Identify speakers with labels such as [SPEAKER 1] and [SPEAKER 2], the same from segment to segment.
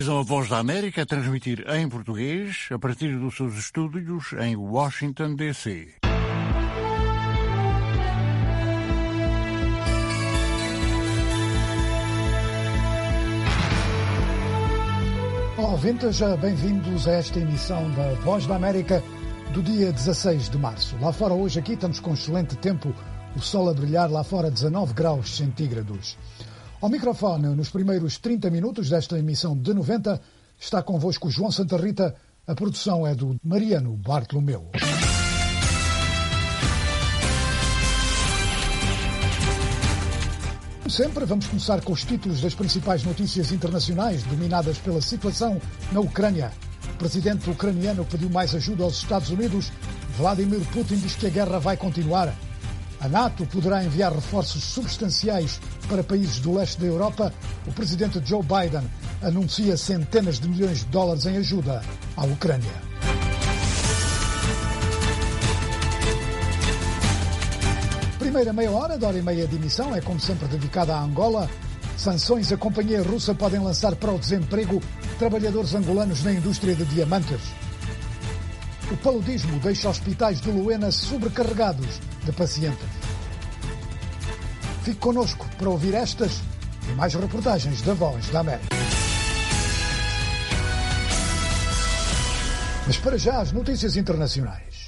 [SPEAKER 1] A Voz da América a transmitir em português a partir dos seus estúdios em Washington, D.C.
[SPEAKER 2] Olá, ouvintes, bem-vindos a esta emissão da Voz da América do dia 16 de março. Lá fora hoje aqui estamos com excelente tempo, o sol a brilhar lá fora 19 graus centígrados. Ao microfone, nos primeiros 30 minutos desta emissão de 90, está convosco João Santa Rita, a produção é do Mariano Bartolomeu. Como sempre, vamos começar com os títulos das principais notícias internacionais dominadas pela situação na Ucrânia. O presidente ucraniano pediu mais ajuda aos Estados Unidos. Vladimir Putin diz que a guerra vai continuar. A NATO poderá enviar reforços substanciais para países do leste da Europa. O presidente Joe Biden anuncia centenas de milhões de dólares em ajuda à Ucrânia. Primeira meia hora e meia de emissão é, como sempre, dedicada a Angola. Sanções a companhia russa podem lançar para o desemprego trabalhadores angolanos na indústria de diamantes. O paludismo deixa hospitais de Luena sobrecarregados de pacientes. Fique connosco para ouvir estas e mais reportagens da Voz da América. Mas para já as notícias internacionais.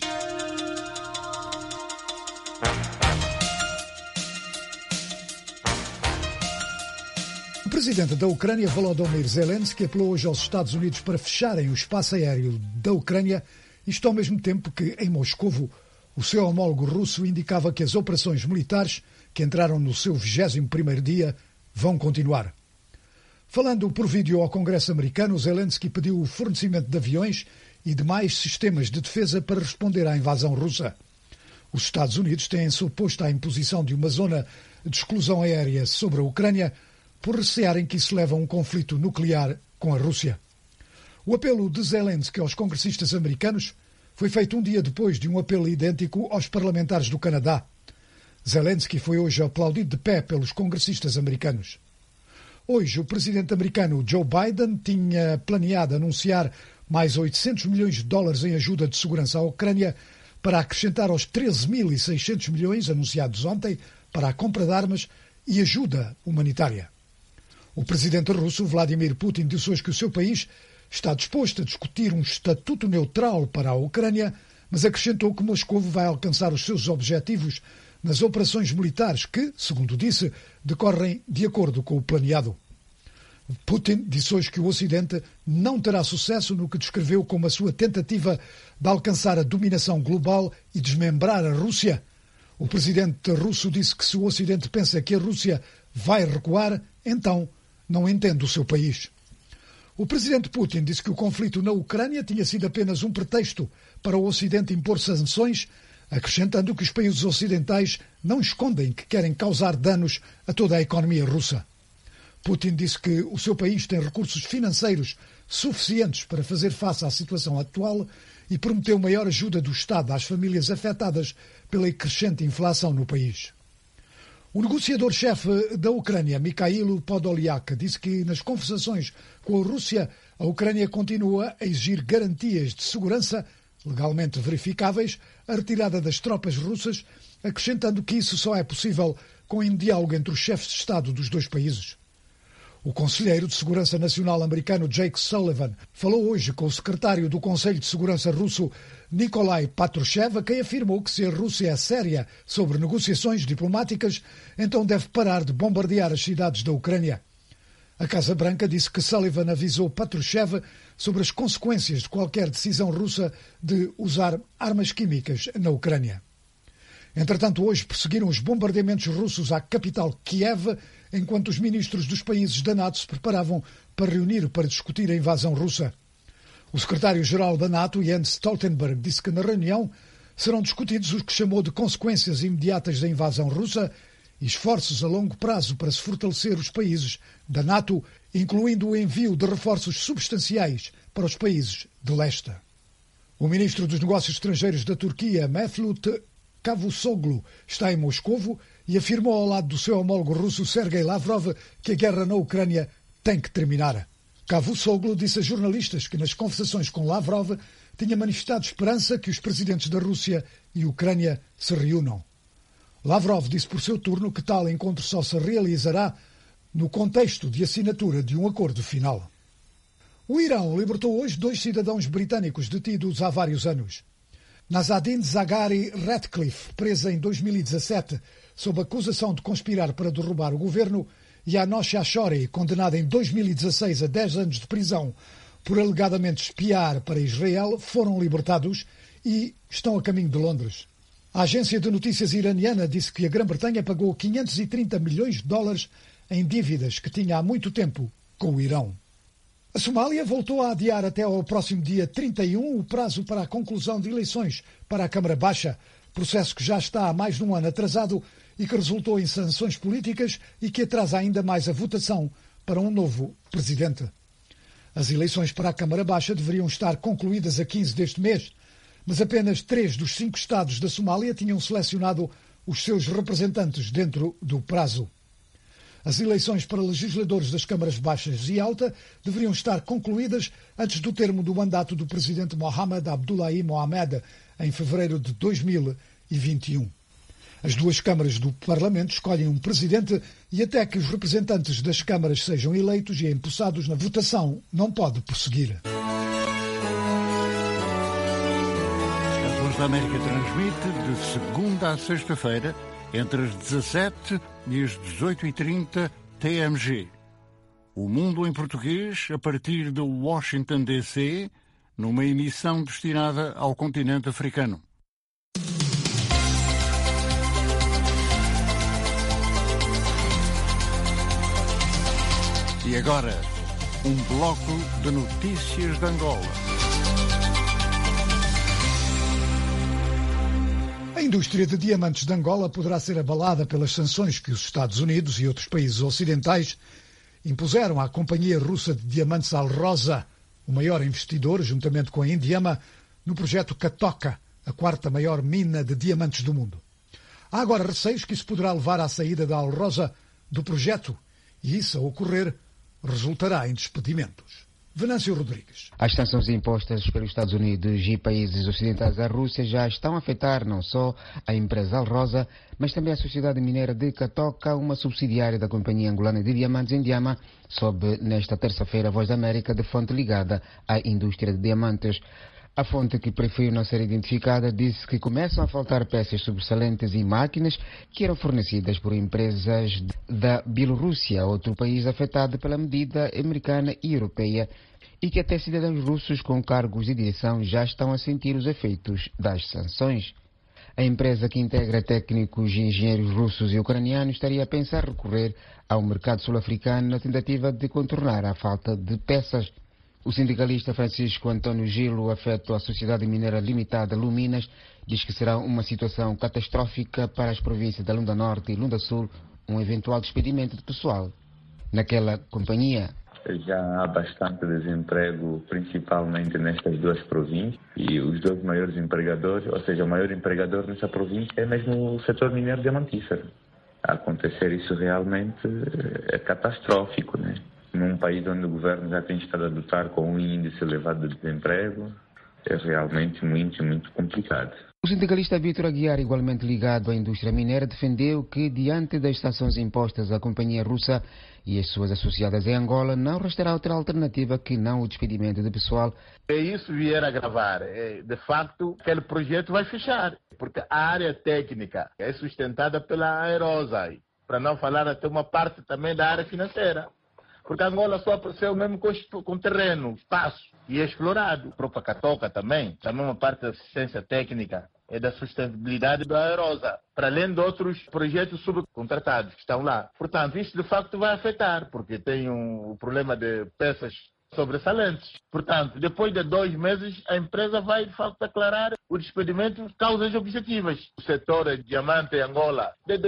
[SPEAKER 2] O presidente da Ucrânia, Volodymyr Zelensky, apelou hoje aos Estados Unidos para fecharem o espaço aéreo da Ucrânia. Isto ao mesmo tempo que, em Moscovo, o seu homólogo russo indicava que as operações militares, que entraram no seu 21º dia, vão continuar. Falando por vídeo ao Congresso americano, Zelensky pediu o fornecimento de aviões e de mais sistemas de defesa para responder à invasão russa. Os Estados Unidos têm-se oposto à imposição de uma zona de exclusão aérea sobre a Ucrânia por recearem que isso leva a um conflito nuclear com a Rússia. O apelo de Zelensky aos congressistas americanos foi feito um dia depois de um apelo idêntico aos parlamentares do Canadá. Zelensky foi hoje aplaudido de pé pelos congressistas americanos. Hoje, o presidente americano Joe Biden tinha planeado anunciar mais 800 milhões de dólares em ajuda de segurança à Ucrânia para acrescentar aos 13.600 milhões anunciados ontem para a compra de armas e ajuda humanitária. O presidente russo Vladimir Putin disse hoje que o seu país está disposto a discutir um estatuto neutral para a Ucrânia, mas acrescentou que Moscou vai alcançar os seus objetivos nas operações militares que, segundo disse, decorrem de acordo com o planeado. Putin disse hoje que o Ocidente não terá sucesso no que descreveu como a sua tentativa de alcançar a dominação global e desmembrar a Rússia. O presidente russo disse que se o Ocidente pensa que a Rússia vai recuar, então não entende o seu país. O presidente Putin disse que o conflito na Ucrânia tinha sido apenas um pretexto para o Ocidente impor sanções, acrescentando que os países ocidentais não escondem que querem causar danos a toda a economia russa. Putin disse que o seu país tem recursos financeiros suficientes para fazer face à situação atual e prometeu maior ajuda do Estado às famílias afetadas pela crescente inflação no país. O negociador-chefe da Ucrânia, Mikhailo Podolyak, disse que nas conversações com a Rússia, a Ucrânia continua a exigir garantias de segurança, legalmente verificáveis, a retirada das tropas russas, acrescentando que isso só é possível com um diálogo entre os chefes de Estado dos dois países. O conselheiro de Segurança Nacional americano Jake Sullivan falou hoje com o secretário do Conselho de Segurança russo Nikolai Patrushev, quem afirmou que se a Rússia é séria sobre negociações diplomáticas, então deve parar de bombardear as cidades da Ucrânia. A Casa Branca disse que Sullivan avisou Patrushev sobre as consequências de qualquer decisão russa de usar armas químicas na Ucrânia. Entretanto, hoje prosseguiram os bombardeamentos russos à capital Kiev, enquanto os ministros dos países da NATO se preparavam para reunir para discutir a invasão russa. O secretário-geral da NATO, Jens Stoltenberg, disse que na reunião serão discutidos os que chamou de consequências imediatas da invasão russa e esforços a longo prazo para se fortalecer os países da NATO, incluindo o envio de reforços substanciais para os países de leste. O ministro dos Negócios Estrangeiros da Turquia, Mevlut Cavusoglu, está em Moscovo e afirmou ao lado do seu homólogo russo Sergei Lavrov que a guerra na Ucrânia tem que terminar. Cavusoglu disse a jornalistas que nas conversações com Lavrov tinha manifestado esperança que os presidentes da Rússia e Ucrânia se reúnam. Lavrov disse por seu turno que tal encontro só se realizará no contexto de assinatura de um acordo final. O Irão libertou hoje 2 cidadãos britânicos detidos há vários anos. Nazanin Zaghari Ratcliffe, presa em 2017 sob acusação de conspirar para derrubar o governo, e Anosh Ashori, condenada em 2016 a 10 anos de prisão por alegadamente espiar para Israel, foram libertados e estão a caminho de Londres. A agência de notícias iraniana disse que a Grã-Bretanha pagou 530 milhões de dólares em dívidas que tinha há muito tempo com o Irão. A Somália voltou a adiar até ao próximo dia 31 o prazo para a conclusão de eleições para a Câmara Baixa, processo que já está há mais de um ano atrasado e que resultou em sanções políticas e que atrasa ainda mais a votação para um novo presidente. As eleições para a Câmara Baixa deveriam estar concluídas a 15 deste mês, mas apenas 3 dos 5 estados da Somália tinham selecionado os seus representantes dentro do prazo. As eleições para legisladores das câmaras baixas e alta deveriam estar concluídas antes do termo do mandato do presidente Mohamed Abdullahi Mohamed, em fevereiro de 2021. As 2 câmaras do Parlamento escolhem um presidente e até que os representantes das câmaras sejam eleitos e empossados na votação, não pode prosseguir.
[SPEAKER 1] A Voz da América transmite de segunda a sexta-feira, entre as 17 e as 18h30 TMG. O Mundo em Português, a partir de Washington, D.C., numa emissão destinada ao continente africano. E agora, um bloco de notícias de Angola.
[SPEAKER 2] A indústria de diamantes de Angola poderá ser abalada pelas sanções que os Estados Unidos e outros países ocidentais impuseram à companhia russa de diamantes Alrosa, o maior investidor, juntamente com a Indiama, no projeto Katoka, a 4ª maior mina de diamantes do mundo. Há agora receios que isso poderá levar à saída da Alrosa do projeto e isso, a ocorrer, resultará em despedimentos. Venâncio Rodrigues.
[SPEAKER 3] As sanções impostas pelos Estados Unidos e países ocidentais à Rússia já estão a afetar não só a empresa Alrosa, mas também a sociedade mineira de Katoka, uma subsidiária da Companhia Angolana de Diamantes Indiama, sob nesta terça-feira a Voz da América de fonte ligada à indústria de diamantes. A fonte, que preferiu não ser identificada, disse que começam a faltar peças sobressalentes e máquinas que eram fornecidas por empresas da Bielorrússia, outro país afetado pela medida americana e europeia, e que até cidadãos russos com cargos de direção já estão a sentir os efeitos das sanções. A empresa, que integra técnicos e engenheiros russos e ucranianos, estaria a pensar recorrer ao mercado sul-africano na tentativa de contornar a falta de peças. O sindicalista Francisco Antônio Gilo, afeto à Sociedade Mineira Limitada Luminas, diz que será uma situação catastrófica para as províncias da Lunda Norte e Lunda Sul, um eventual despedimento de pessoal naquela companhia.
[SPEAKER 4] Já há bastante desemprego, principalmente nestas 2 províncias, e os 2 maiores empregadores, ou seja, o maior empregador nessa província é mesmo o setor mineiro diamantífero. A acontecer isso realmente é catastrófico, né? Num país onde o governo já tem estado a lutar com um índice elevado de desemprego, é realmente muito complicado.
[SPEAKER 3] O sindicalista Vítor Aguiar, igualmente ligado à indústria mineira, defendeu que, diante das sanções impostas à companhia russa e as suas associadas em Angola, não restará outra alternativa que não o despedimento de pessoal.
[SPEAKER 5] Se isso vier a agravar, de facto, aquele projeto vai fechar, porque a área técnica é sustentada pela Aerosa, para não falar até uma parte também da área financeira. Porque Angola só apareceu mesmo com terreno, espaço, e é explorado. A própria Katoka também uma parte da assistência técnica é da sustentabilidade da Aerosa, para além de outros projetos subcontratados que estão lá. Portanto, isso de facto vai afetar, porque tem o problema de peças sobressalentes. Portanto, depois de 2 meses, a empresa vai de facto declarar o despedimento de causas objetivas. O setor de diamante em Angola, desde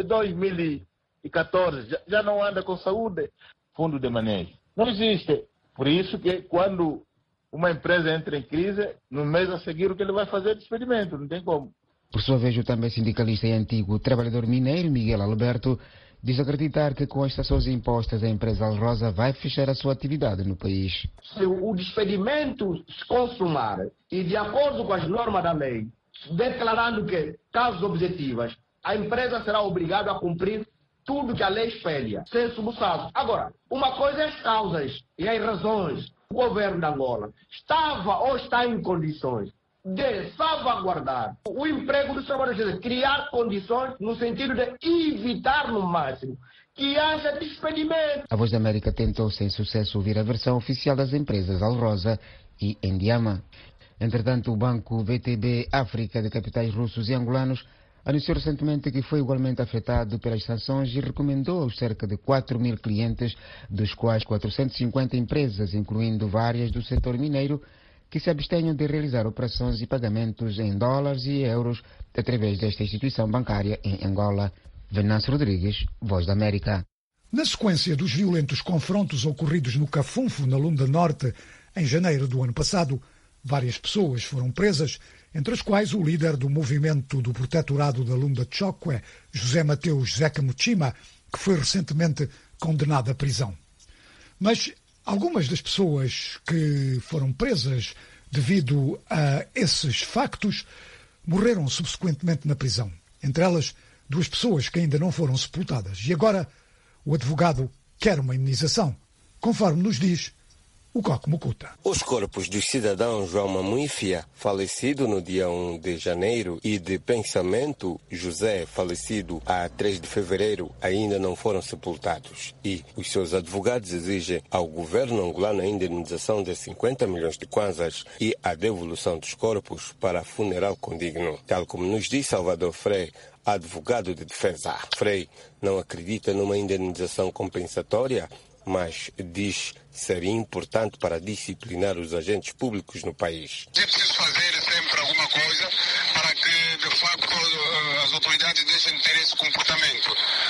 [SPEAKER 5] 2014, já não anda com saúde. Fundo de manejo não existe. Por isso que quando uma empresa entra em crise, no mês a seguir o que ele vai fazer é despedimento, não tem como.
[SPEAKER 3] Por sua vez, o também sindicalista e antigo trabalhador mineiro Miguel Alberto diz acreditar que com as sanções impostas a empresa Alrosa vai fechar a sua atividade no país.
[SPEAKER 6] Se o despedimento se consumar e de acordo com as normas da lei, declarando que causas objetivas, a empresa será obrigada a cumprir tudo que a lei espelha, sem subsalvo. Agora, uma coisa é as causas e as razões. O governo de Angola estava ou está em condições de salvaguardar o emprego dos trabalhadores, criar condições no sentido de evitar no máximo que haja despedimento.
[SPEAKER 3] A Voz da América tentou sem sucesso ouvir a versão oficial das empresas Alrosa e Endiama. Entretanto, o banco VTB África de capitais russos e angolanos anunciou recentemente que foi igualmente afetado pelas sanções e recomendou aos cerca de 4.000 clientes, dos quais 450 empresas, incluindo várias do setor mineiro, que se abstenham de realizar operações e pagamentos em dólares e euros através desta instituição bancária em Angola. Venâncio Rodrigues, Voz da América.
[SPEAKER 2] Na sequência dos violentos confrontos ocorridos no Cafunfo, na Lunda Norte, em janeiro do ano passado, várias pessoas foram presas, entre as quais o líder do movimento do protetorado da Lunda Chokwe, José Mateus Zeca Muchima, que foi recentemente condenado à prisão. Mas algumas das pessoas que foram presas devido a esses factos morreram subsequentemente na prisão. Entre elas, 2 pessoas que ainda não foram sepultadas. E agora o advogado quer uma indenização, conforme nos diz o Coque Mucuta.
[SPEAKER 7] Os corpos dos cidadãos João Mamuifia, falecido no dia 1 de janeiro, e de Pensamento José, falecido a 3 de fevereiro, ainda não foram sepultados. E os seus advogados exigem ao governo angolano a indenização de 50 milhões de kwanzas e a devolução dos corpos para funeral condigno. Tal como nos diz Salvador Frei, advogado de defesa. Frei não acredita numa indenização compensatória, mas diz ser importante para disciplinar os agentes públicos no país.
[SPEAKER 8] É preciso fazer sempre alguma coisa para que, de facto, as autoridades deixem de ter esse comportamento.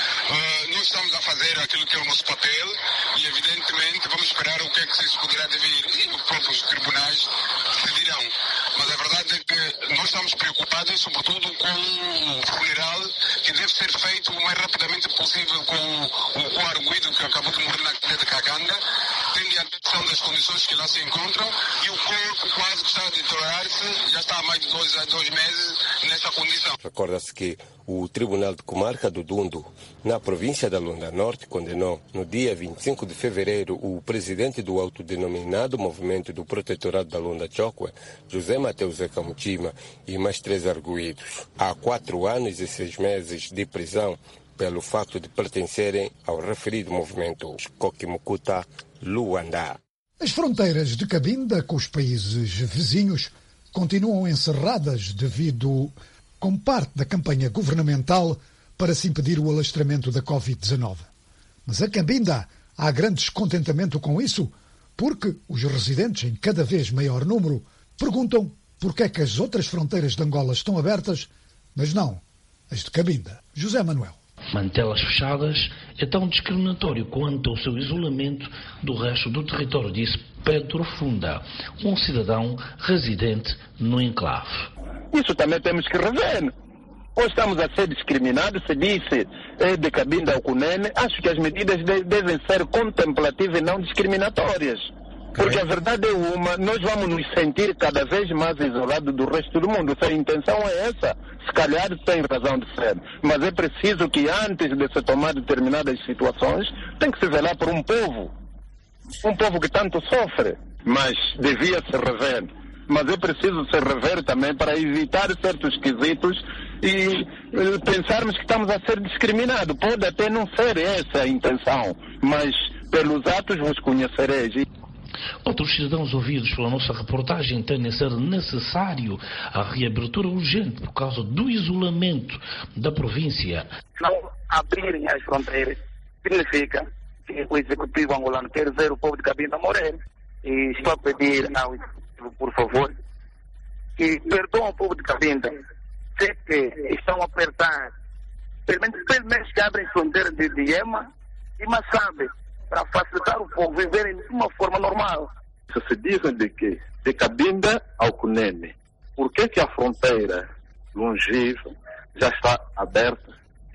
[SPEAKER 8] Nós estamos a fazer aquilo que é o nosso papel e, evidentemente, vamos esperar o que é que isso poderá vir e os próprios tribunais decidirão. Mas a verdade é que nós estamos preocupados, sobretudo, com o funeral que deve ser feito o mais rapidamente possível com o arguido que acabou de morrer na cadeia de Caganga, tendo em atenção das condições que lá se encontram, e o corpo quase que está a deteriorar-se, já está há mais de 2 meses nessa condição.
[SPEAKER 7] Recorda-se que o Tribunal de Comarca do Dundo, na província da Lunda Norte, condenou no dia 25 de fevereiro o presidente do autodenominado Movimento do Protetorado da Lunda Chokwe, José Mateus Zeca Muchima, e mais 3 arguidos a 4 anos e 6 meses de prisão pelo facto de pertencerem ao referido movimento. Coque Mucuta, Luanda.
[SPEAKER 2] As fronteiras de Cabinda com os países vizinhos continuam encerradas devido como parte da campanha governamental para se impedir o alastramento da Covid-19. Mas a Cabinda há grande descontentamento com isso, porque os residentes, em cada vez maior número, perguntam porque é que as outras fronteiras de Angola estão abertas, mas não as de Cabinda. José Manuel.
[SPEAKER 9] Mantê-las fechadas é tão discriminatório quanto o seu isolamento do resto do território, disse Pedro Funda, um cidadão residente no enclave.
[SPEAKER 5] Isso também temos que rever. Ou estamos a ser discriminados, se disse de Cabinda ao Cunene, acho que as medidas devem ser contemplativas e não discriminatórias. Porque a verdade é uma, nós vamos nos sentir cada vez mais isolados do resto do mundo. Se a intenção é essa, se calhar tem razão de ser. Mas é preciso que antes de se tomar determinadas situações, tem que se velar por um povo. Um povo que tanto sofre, mas devia se rever. Mas é preciso se rever também para evitar certos quesitos e pensarmos que estamos a ser discriminados. Pode até não ser essa a intenção, mas pelos atos vos conhecereis.
[SPEAKER 9] Outros cidadãos ouvidos pela nossa reportagem entendem ser necessário a reabertura urgente por causa do isolamento da província.
[SPEAKER 10] Não abrirem as fronteiras significa que o executivo angolano quer ver o povo de Cabinda morrer. E estou a pedir ao executivo, por favor, que perdoem o povo de Cabinda. Sei que estão a apertar, pelo menos que abrem fronteiras de Iema e Massabe, para facilitar o povo viver de uma forma normal.
[SPEAKER 5] Se dizem de que de Cabinda ao Cunene, por que a fronteira longínqua já está aberta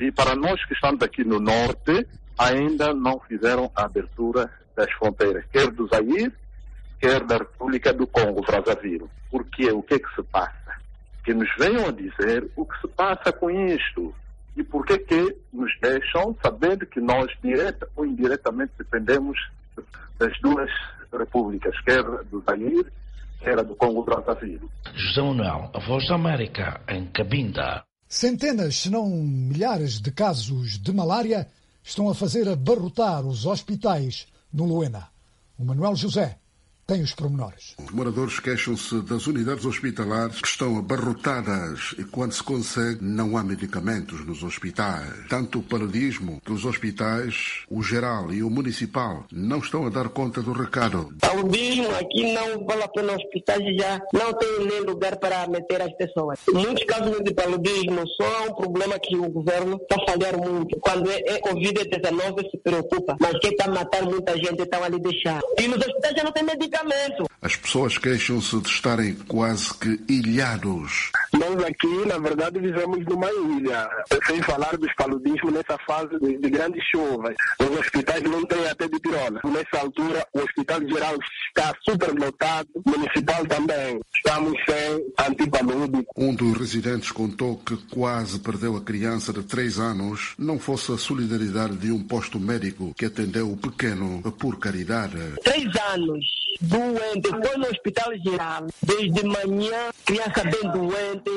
[SPEAKER 11] E para nós que estamos aqui no norte, ainda não fizeram a abertura das fronteiras, quer do Zaire, quer da República do Congo, Brazzaville. Por quê? O que é que se passa? Que nos venham a dizer o que se passa com isto. E por que nos deixam, sabendo que nós, direta ou indiretamente, dependemos das duas repúblicas, quer do Zaire, quer do Congo-Brazzaville.
[SPEAKER 9] José Manuel, a Voz da América, em Cabinda.
[SPEAKER 2] Centenas, se não milhares de casos de malária estão a fazer abarrotar os hospitais no Luena. O Manuel José tem os pormenores.
[SPEAKER 12] Os moradores queixam-se das unidades hospitalares que estão abarrotadas e, quando se consegue, não há medicamentos nos hospitais. Tanto o paludismo que os hospitais, o geral e o municipal, não estão a dar conta do recado.
[SPEAKER 13] Paludismo aqui não vale a pena, hospitais já não tem nem lugar para meter as pessoas. Muitos casos de paludismo só é um problema que o governo está a falhar muito. Quando é Covid-19 se preocupa, mas quem está a matar muita gente está ali deixar. E nos hospitais já não tem medicamento.
[SPEAKER 12] As pessoas queixam-se de estarem quase que ilhados.
[SPEAKER 14] Nós aqui, na verdade, vivemos numa ilha. Sem falar dos paludismos nessa fase de grandes chuvas. Os hospitais não têm até de pirona. Nessa altura, o Hospital Geral está super lotado, o municipal também. Estamos sem antipalúdico.
[SPEAKER 12] Um dos residentes contou que quase perdeu a criança de 3 anos, não fosse a solidariedade de um posto médico que atendeu o pequeno por caridade.
[SPEAKER 13] 3 anos. Doente, foi no Hospital Geral, desde manhã, criança bem doente,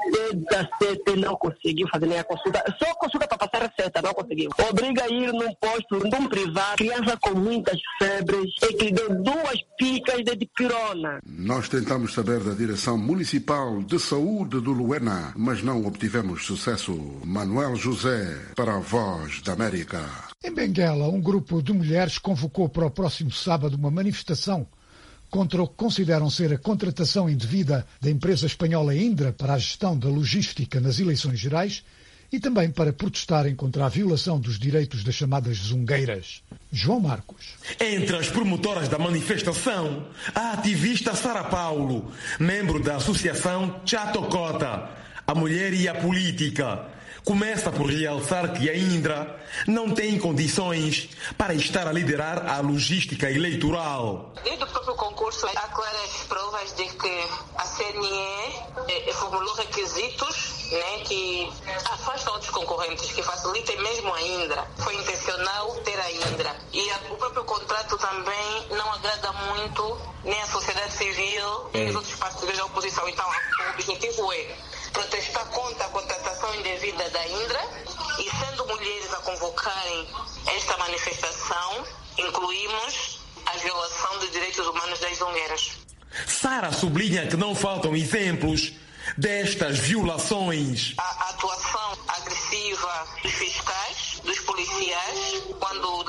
[SPEAKER 13] até 17 não conseguiu fazer nem a consulta, só consulta para passar a receita, não conseguiu. Obriga a ir num posto, num privado, criança com muitas febres, e que deu 2 picas de dipirona.
[SPEAKER 12] Nós tentamos saber da Direção Municipal de Saúde do Luena, mas não obtivemos sucesso. Manuel José, para a Voz da América.
[SPEAKER 2] Em Benguela, um grupo de mulheres convocou para o próximo sábado uma manifestação contra o que consideram ser a contratação indevida da empresa espanhola Indra para a gestão da logística nas eleições gerais e também para protestarem contra a violação dos direitos das chamadas zungueiras. João Marcos.
[SPEAKER 15] Entre as promotoras da manifestação, a ativista Sara Paulo, membro da associação Chatocota, a Mulher e a Política, começa por realçar que a Indra não tem condições para estar a liderar a logística eleitoral.
[SPEAKER 16] Desde o próprio concurso há claras provas de que a CNE formulou requisitos, que afastam outros concorrentes, que facilitem mesmo a Indra. Foi intencional ter a Indra. E o próprio contrato também não agrada muito nem a sociedade civil, nem os outros partidos da oposição. Então, o objetivo é protestar contra a contratação indevida da Indra e, sendo mulheres a convocarem esta manifestação, incluímos a violação dos direitos humanos das zongueiras.
[SPEAKER 15] Sara sublinha que não faltam exemplos destas violações.
[SPEAKER 16] A atuação agressiva dos fiscais, dos policiais, quando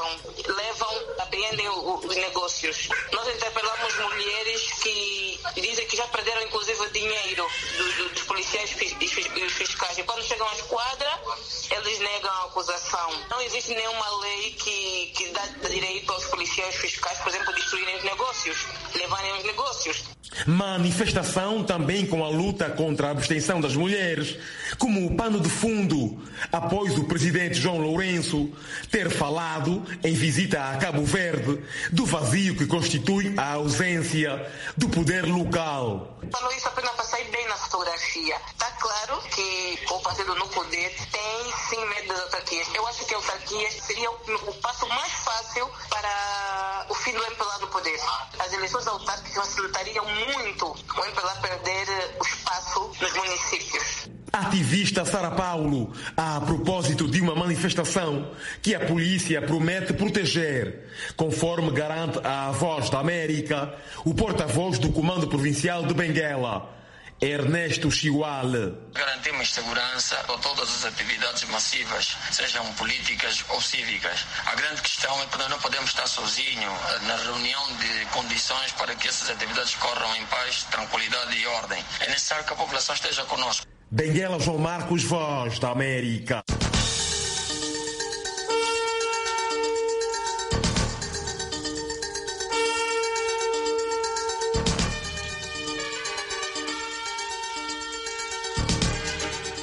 [SPEAKER 16] apreendem os negócios. Nós interpelamos mulheres que dizem que já perderam inclusive dinheiro dos policiais e os fiscais. E quando chegam à esquadra, eles negam a acusação. Não existe nenhuma lei que dá direito aos policiais fiscais, por exemplo, destruírem os negócios, levarem os negócios.
[SPEAKER 15] Manifestação também com a luta contra a abstenção das mulheres, como pano de fundo, após o presidente João Lourenço ter falado em visita a Cabo Verde do vazio que constitui a ausência do poder local.
[SPEAKER 16] Falou isso apenas para sair bem na fotografia. Está claro que o partido no poder tem sim medo das autarquias. Eu acho que a autarquia seria o passo mais fácil para o fim do MPLA no poder. As eleições autárquicas facilitariam muito o MPLA perder o espaço nos municípios.
[SPEAKER 15] Ativista Sara Paulo, a propósito de uma manifestação que a polícia promete proteger, conforme garante a Voz da América, o porta-voz do Comando Provincial de Benguela, Ernesto Chihuale.
[SPEAKER 17] Garantimos segurança para todas as atividades massivas, sejam políticas ou cívicas. A grande questão é que nós não podemos estar sozinhos na reunião de condições para que essas atividades corram em paz, tranquilidade e ordem. É necessário que a população esteja conosco.
[SPEAKER 15] Benguela, João Marcos, Voz da América.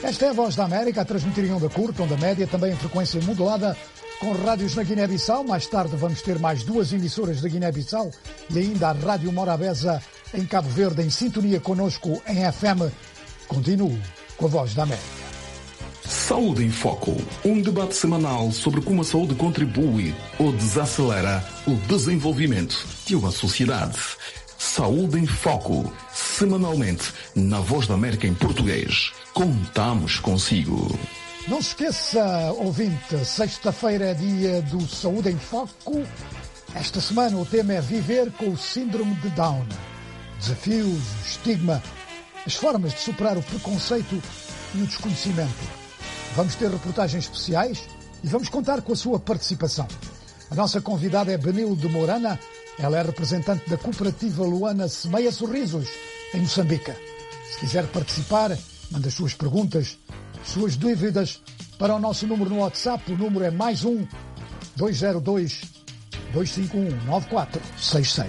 [SPEAKER 2] Esta é a Voz da América, a transmitir em onda curta, onda média, também em frequência modulada, com rádios na Guiné-Bissau. Mais tarde vamos ter mais 2 emissoras da Guiné-Bissau e ainda a Rádio Morabeza em Cabo Verde, em sintonia connosco em FM. Continuo com a Voz da América.
[SPEAKER 18] Saúde em Foco, um debate semanal sobre como a saúde contribui ou desacelera o desenvolvimento de uma sociedade. Saúde em Foco, semanalmente na Voz da América em português. Contamos consigo.
[SPEAKER 2] Não se esqueça, ouvinte, sexta-feira é dia do Saúde em Foco. Esta semana o tema é viver com o síndrome de Down. Desafios, o estigma, as formas de superar o preconceito e o desconhecimento. Vamos ter reportagens especiais e vamos contar com a sua participação. A nossa convidada é Benilde Morana. Ela é representante da cooperativa Luana Semeia Sorrisos, em Moçambique. Se quiser participar, manda as suas perguntas, suas dúvidas para o nosso número no WhatsApp. O número é +1 202 251 9466.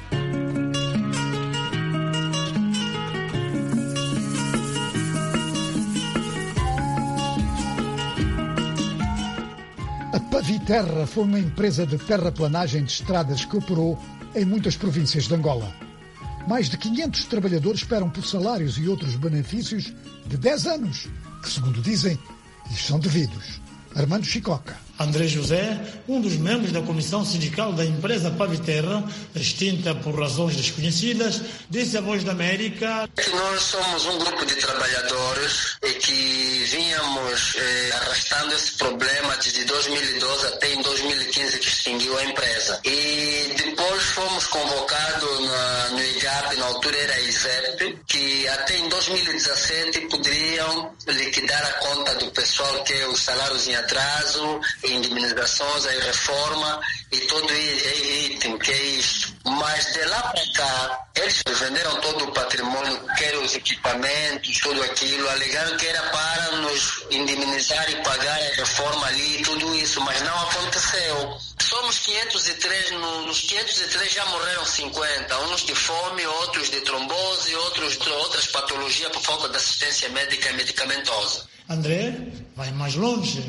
[SPEAKER 2] A Paviterra foi uma empresa de terraplanagem de estradas que operou em muitas províncias de Angola. Mais de 500 trabalhadores esperam por salários e outros benefícios de 10 anos, que, segundo dizem, lhes são devidos. Armando Chicoca.
[SPEAKER 19] André José, um dos membros da comissão sindical da empresa Paviterra, extinta por razões desconhecidas, disse à Voz da América
[SPEAKER 20] que nós somos um grupo de trabalhadores e que vínhamos arrastando esse problema desde 2012 até em 2015 que extinguiu a empresa. E depois fomos convocados no IGAP, na altura era ISEP, que até em 2017 poderiam liquidar a conta do pessoal, que é os salários em atraso, indemnizações, a reforma e todo item que é isso. Mas de lá para cá, eles venderam todo o patrimônio, quer os equipamentos, tudo aquilo, alegaram que era para nos indemnizar e pagar a reforma ali, tudo isso, mas não aconteceu. Somos 503, nos 503 já morreram 50, uns de fome, outros de trombose, outros de outras patologias por falta de assistência médica e medicamentosa.
[SPEAKER 19] André, vai mais longe.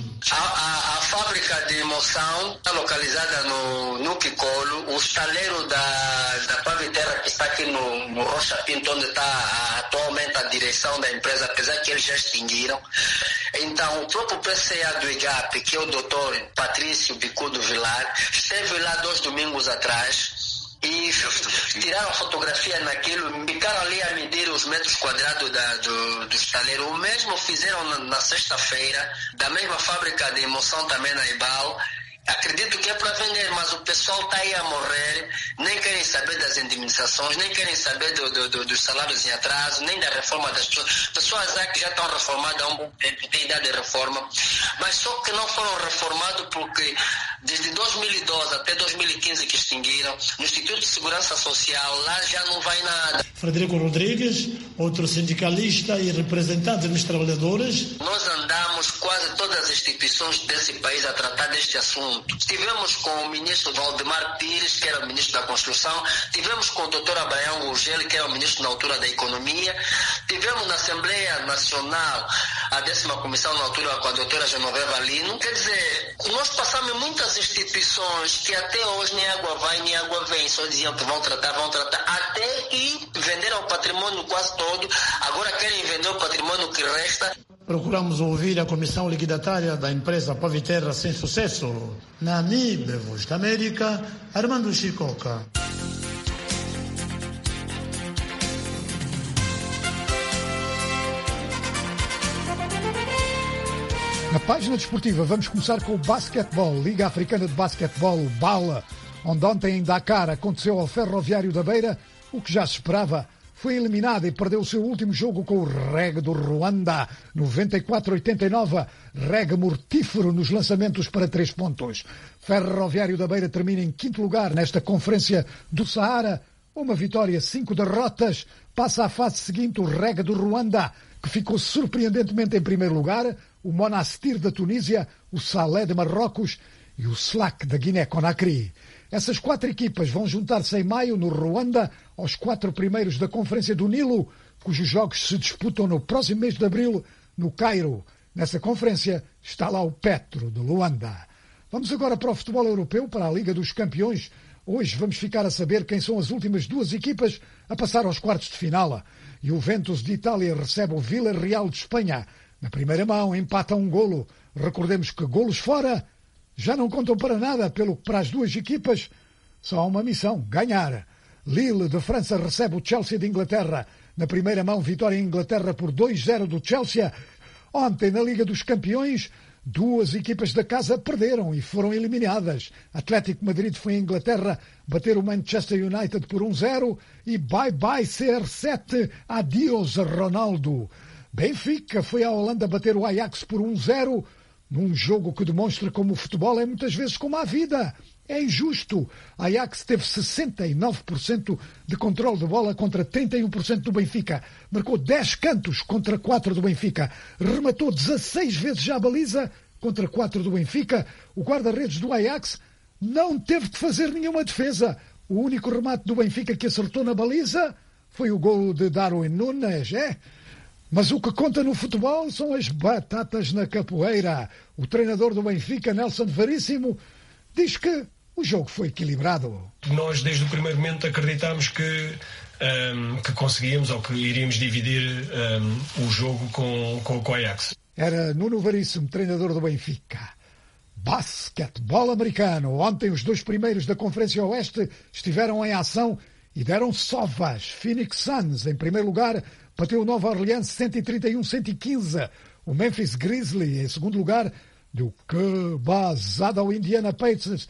[SPEAKER 20] A fábrica de Moção está localizada no Quicolo. O estaleiro da Paviterra, que está aqui no Rocha Pinto, onde está atualmente a direção da empresa, apesar que eles já extinguiram. Então, o próprio PCA do IGAP, que é o doutor Patrício Bicudo Vilar, esteve lá 2 domingos atrás e tiraram fotografia naquilo, ficaram ali a medir os metros quadrados do estaleiro. O mesmo fizeram na sexta-feira, da mesma fábrica de Moção também na Ibal. Acredito que é para vender, mas o pessoal está aí a morrer, nem querem saber das indemnizações, nem querem saber dos salários em atraso, nem da reforma das pessoas. Pessoas que já estão reformadas há um bom tempo, têm idade de reforma, mas só que não foram reformados porque desde 2012 até 2015 que extinguiram, no Instituto de Segurança Social, lá já não vai nada.
[SPEAKER 19] Frederico Rodrigues, outro sindicalista e representante dos trabalhadores.
[SPEAKER 20] Nós andamos quase todas as instituições desse país a tratar deste assunto. Estivemos com o ministro Valdemar Pires, que era o ministro da Construção, tivemos com o doutor Abraão Gurgel, que era o ministro na altura da Economia, tivemos na Assembleia Nacional a 10ª Comissão na altura com a doutora Genoveva Lino. Quer dizer, nós passamos muitas instituições que até hoje nem água vai, nem água vem, só diziam que vão tratar, até que venderam o patrimônio quase todo, agora querem vender o patrimônio que resta.
[SPEAKER 19] Procuramos ouvir a comissão liquidatária da empresa Paviterra sem sucesso. Na AMIB, Voz da América, Armando Chicoca.
[SPEAKER 2] Na página desportiva vamos começar com o basquetebol, Liga Africana de Basquetebol, BALA, onde ontem em Dakar aconteceu ao Ferroviário da Beira o que já se esperava. Foi eliminado e perdeu o seu último jogo com o REG do Ruanda, 94-89, REG mortífero nos lançamentos para 3 pontos. Ferroviário da Beira termina em 5º lugar nesta Conferência do Saara, uma vitória, 5 derrotas, passa à fase seguinte o REG do Ruanda, que ficou surpreendentemente em primeiro lugar, o Monastir da Tunísia, o Salé de Marrocos e o SLAC da Guiné-Conakry. Essas 4 equipas vão juntar-se em maio no Ruanda aos 4 primeiros da Conferência do Nilo, cujos jogos se disputam no próximo mês de abril no Cairo. Nessa conferência está lá o Petro, de Luanda. Vamos agora para o futebol europeu, para a Liga dos Campeões. Hoje vamos ficar a saber quem são as últimas duas equipas a passar aos quartos de final. Juventus de Itália recebe o Villarreal de Espanha. Na primeira mão, empata 1-1. Recordemos que golos fora já não contam para nada, pelo que para as duas equipas só há uma missão: ganhar. Lille de França recebe o Chelsea de Inglaterra. Na primeira mão, vitória em Inglaterra por 2-0 do Chelsea. Ontem, na Liga dos Campeões, duas equipas da casa perderam e foram eliminadas. Atlético Madrid foi à Inglaterra bater o Manchester United por 1-0 e bye-bye CR7, adiós Ronaldo. Benfica foi à Holanda bater o Ajax por 1-0, num jogo que demonstra como o futebol é muitas vezes como a vida. É injusto. Ajax teve 69% de controle de bola contra 31% do Benfica. Marcou 10 cantos contra 4 do Benfica. Rematou 16 vezes já a baliza contra 4 do Benfica. O guarda-redes do Ajax não teve de fazer nenhuma defesa. O único remate do Benfica que acertou na baliza foi o golo de Darwin Núñez, Mas o que conta no futebol são as batatas na capoeira. O treinador do Benfica, Nelson Veríssimo, diz que o jogo foi equilibrado.
[SPEAKER 21] Nós, desde o primeiro momento, acreditámos que conseguíamos ou que iríamos dividir o jogo com o Ajax.
[SPEAKER 2] Era Nuno Veríssimo, treinador do Benfica. Basquetebol americano. Ontem os dois primeiros da Conferência Oeste estiveram em ação e deram sovas. Phoenix Suns, em primeiro lugar, bateu o Nova Orleans 131-115. O Memphis Grizzlies, em segundo lugar, deu que basada ao Indiana Pacers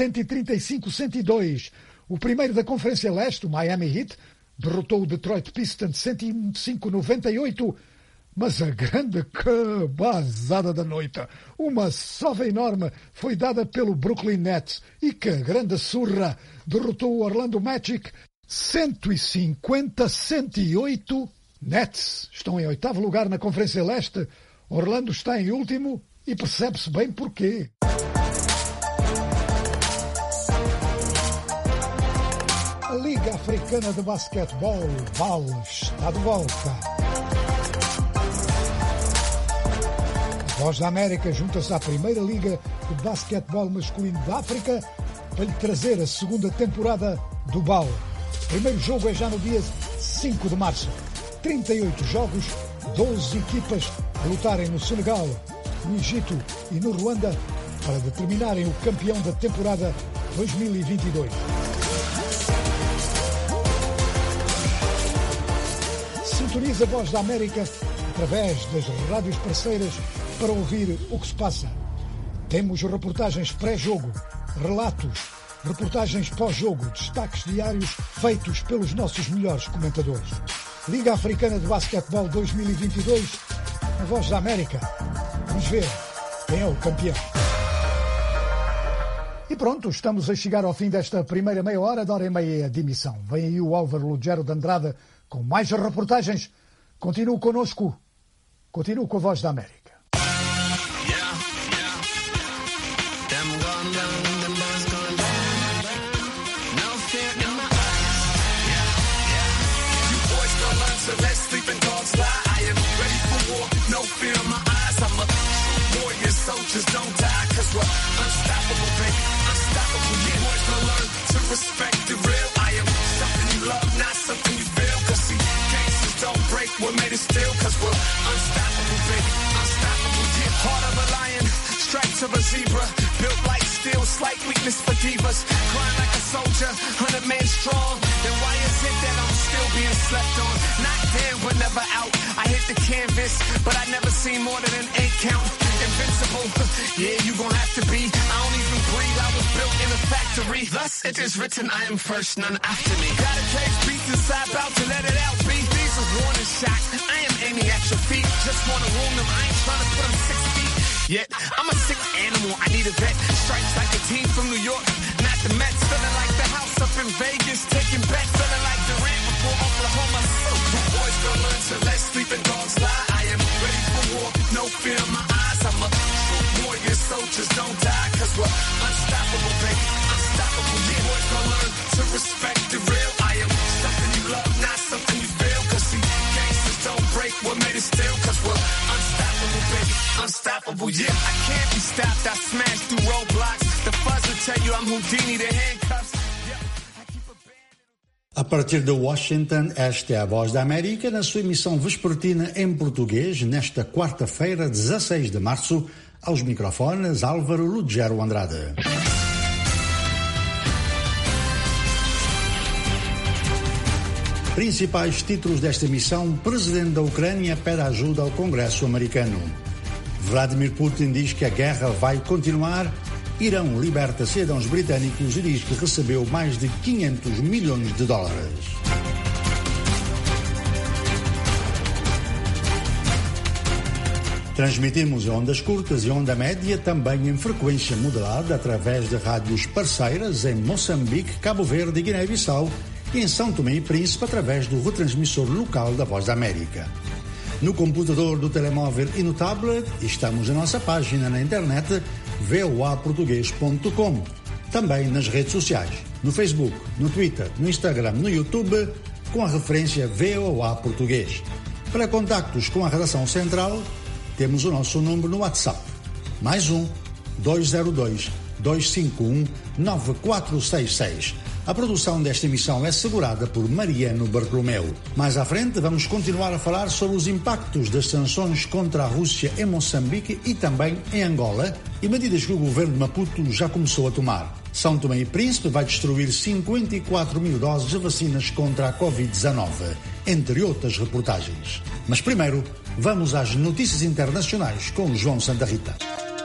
[SPEAKER 2] 135-102. O primeiro da Conferência Leste, o Miami Heat, derrotou o Detroit Pistons 105-98. Mas a grande cabazada da noite, uma sova enorme, foi dada pelo Brooklyn Nets. E que grande surra, derrotou o Orlando Magic 150-108. Nets estão em oitavo lugar na Conferência Leste. Orlando está em último e percebe-se bem porquê. A Liga Africana de Basquetebol, VAL, está de volta. A Voz da América junta-se à primeira Liga de Basquetebol Masculino da África para lhe trazer a segunda temporada do BAL. O primeiro jogo é já no dia 5 de março. 38 jogos, 12 equipas a lutarem no Senegal, no Egito e no Ruanda para determinarem o campeão da temporada 2022. Sintoniza a Voz da América através das rádios parceiras para ouvir o que se passa. Temos reportagens pré-jogo, relatos, reportagens pós-jogo, destaques diários feitos pelos nossos melhores comentadores. Liga Africana de Basquetebol 2022, a Voz da América. Vamos ver quem é o campeão. E pronto, estamos a chegar ao fim desta primeira meia hora da hora e meia de emissão. Vem aí o Álvaro Lugero de Andrade com mais reportagens. Continue connosco, continue com a Voz da América.
[SPEAKER 22] Soldiers don't die, cause we're unstoppable, baby. Unstoppable, yeah. Boys gonna learn to respect the real. I am something you love, not something you feel. Cause see, gangsters don't break what made it still. Cause we're unstoppable, baby. Unstoppable, yeah. Heart of a lion, stripes of a zebra. Built like steel, slight weakness for divas. Grind like a soldier, 100 men strong. Then why is it that I'm still being slept on? Not dead, but never out. I hit the canvas, but I never seen more than an 8 count. Invincible, yeah, you gon' have to be. I don't even breathe, I was built in a factory. Thus it is written, I am first, none after me. Got a cage beats inside, about to let it out, be. These are warning shots, I am aiming at your feet. Just wanna wound them, I ain't trying to put them 6 feet. Yet, I'm a sick animal, I need a vet. Stripes like a team from New York, not the Mets. Feeling like the house up in Vegas, taking bets. Feeling like Durant before Oklahoma. You boys gon' learn to let sleeping dogs lie. I am ready for war, no fear in my eyes. I'm a true warrior, soldiers don't die. Cause we're unstoppable, baby. Unstoppable, yeah. Boys gon' learn to respect the real. I am something you love, not something you feel. Cause see, gangsters don't break what made it still. Cause we're unstoppable. level, yeah. I can't be stopped, I smash through roadblocks. The fuzz will tell you I'm Houdini, the handcuffs.
[SPEAKER 1] A partir de Washington, esta é a Voz da América, na sua emissão vespertina em português, nesta quarta-feira, 16 de março, aos microfones Álvaro Lugero Andrade. Principais títulos desta emissão: presidente da Ucrânia pede ajuda ao Congresso americano. Vladimir Putin diz que a guerra vai continuar. Irão liberta cidadãos britânicos e diz que recebeu mais de 500 milhões de dólares. Transmitimos em ondas curtas e onda média, também em frequência modulada, através de rádios parceiras em Moçambique, Cabo Verde e Guiné-Bissau, e em São Tomé e Príncipe, através do retransmissor local da Voz da América. No computador, do telemóvel e no tablet, estamos na nossa página na internet voaportugues.com. Também nas redes sociais, no Facebook, no Twitter, no Instagram, no YouTube, com a referência VOA Português. Para contactos com a redação central, temos o nosso número no WhatsApp. Mais 202-251-9466. A produção desta emissão é assegurada por Mariano Bartolomeu. Mais à frente, vamos continuar a falar sobre os impactos das sanções contra a Rússia em Moçambique e também em Angola e medidas que o governo de Maputo já começou a tomar. São Tomé e Príncipe vai distribuir 54 mil doses de vacinas contra a Covid-19, entre outras reportagens. Mas primeiro, vamos às notícias internacionais com o João Santa Rita.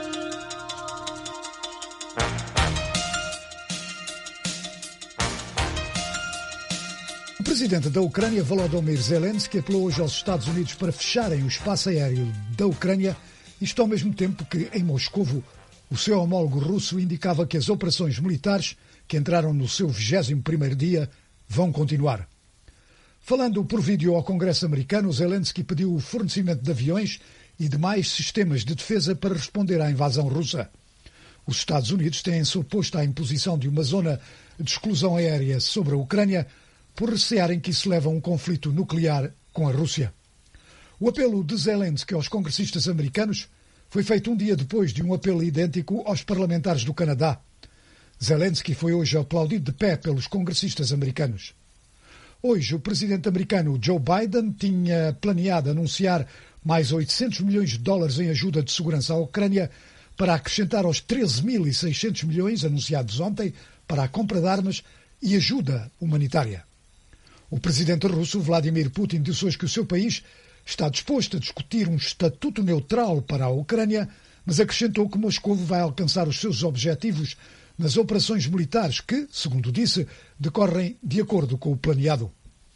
[SPEAKER 2] O presidente da Ucrânia, Volodymyr Zelensky, apelou hoje aos Estados Unidos para fecharem o espaço aéreo da Ucrânia, isto ao mesmo tempo que, em Moscovo, o seu homólogo russo indicava que as operações militares, que entraram no seu 21º dia, vão continuar. Falando por vídeo ao Congresso americano, Zelensky pediu o fornecimento de aviões e demais sistemas de defesa para responder à invasão russa. Os Estados Unidos têm-se oposto à imposição de uma zona de exclusão aérea sobre a Ucrânia por recearem que isso leva a um conflito nuclear com a Rússia. O apelo de Zelensky aos congressistas americanos foi feito um dia depois de um apelo idêntico aos parlamentares do Canadá. Zelensky foi hoje aplaudido de pé pelos congressistas americanos. Hoje, o presidente americano Joe Biden tinha planeado anunciar mais 800 milhões de dólares em ajuda de segurança à Ucrânia para acrescentar aos 13.600 milhões anunciados ontem para a compra de armas e ajuda humanitária. O presidente russo Vladimir Putin disse hoje que o seu país está disposto a discutir um estatuto neutral para a Ucrânia, mas acrescentou que Moscou vai alcançar os seus objetivos nas operações militares que, segundo disse, decorrem de acordo com o planeado.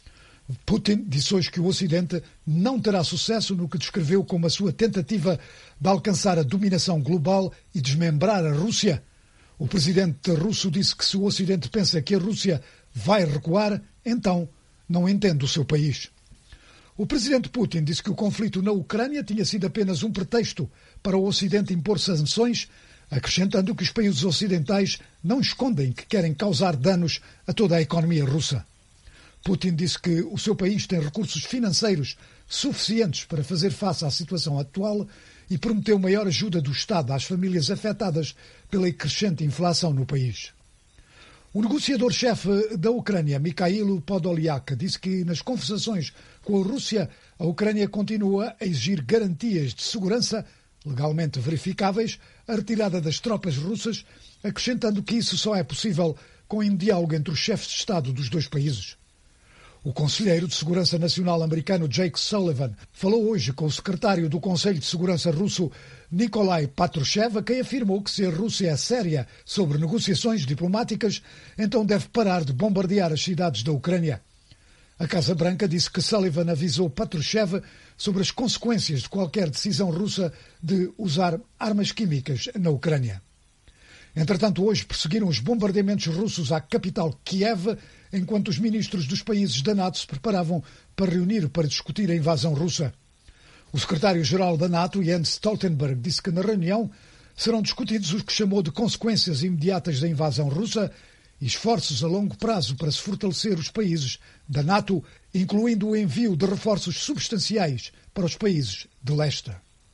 [SPEAKER 2] Putin disse hoje que o Ocidente não terá sucesso no que descreveu como a sua tentativa de alcançar a dominação global e desmembrar a Rússia. O presidente russo disse que se o Ocidente pensa que a Rússia vai recuar, então não entende o seu país. O presidente Putin disse que o conflito na Ucrânia tinha sido apenas um pretexto para o Ocidente impor sanções, acrescentando que os países ocidentais não escondem que querem causar danos a toda a economia russa. Putin disse que o seu país tem recursos financeiros suficientes para fazer face à situação atual e prometeu maior ajuda do Estado às famílias afetadas pela crescente inflação no país. O negociador-chefe da Ucrânia, Mikhailo Podolyak, disse que nas conversações com a Rússia, a Ucrânia continua a exigir garantias de segurança legalmente verificáveis à retirada das tropas russas, acrescentando que isso só é possível com um diálogo entre os chefes de Estado dos dois países. O conselheiro de Segurança Nacional americano Jake Sullivan falou hoje com o secretário do Conselho de Segurança russo Nikolai Patrushev, quem afirmou que se a Rússia é séria sobre negociações diplomáticas, então deve parar de bombardear as cidades da Ucrânia. A Casa Branca disse que Sullivan avisou Patrushev sobre as consequências de qualquer decisão russa de usar armas químicas na Ucrânia. Entretanto, hoje perseguiram os bombardeamentos russos à capital Kiev, enquanto os ministros dos países da NATO se preparavam para reunir para discutir a invasão russa. O secretário-geral da NATO, Jens Stoltenberg, disse que na reunião serão discutidos os que chamou de consequências imediatas da invasão russa e esforços a longo prazo para se fortalecer os países da NATO, incluindo o envio de reforços substanciais para os países de leste.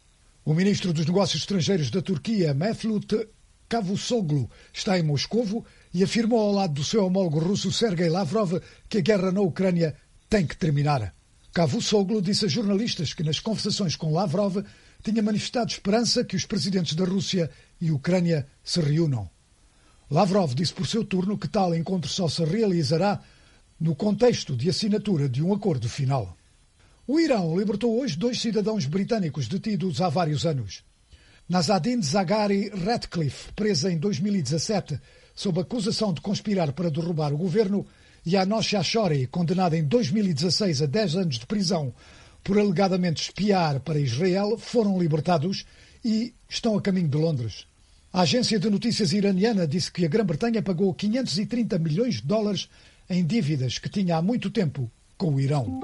[SPEAKER 2] O ministro dos Negócios Estrangeiros da Turquia, Mevlut Cavusoglu, está em Moscovo e afirmou ao lado do seu homólogo russo, Sergei Lavrov, que a guerra na Ucrânia tem que terminar. Cavusoglu disse a jornalistas que nas conversações com Lavrov tinha manifestado esperança que os presidentes da Rússia e Ucrânia se reúnam. Lavrov disse por seu turno que tal encontro só se realizará no contexto de assinatura de um acordo final. O Irão libertou hoje 2 cidadãos britânicos detidos há vários anos. Nazanin Zaghari Ratcliffe, presa em 2017 sob acusação de conspirar para derrubar o governo, e Anosh Ashori, condenada em 2016 a 10 anos de prisão por alegadamente espiar para Israel, foram libertados e estão a caminho de Londres. A agência de notícias iraniana disse que a Grã-Bretanha pagou 530 milhões de dólares em dívidas que tinha há muito tempo com o Irão.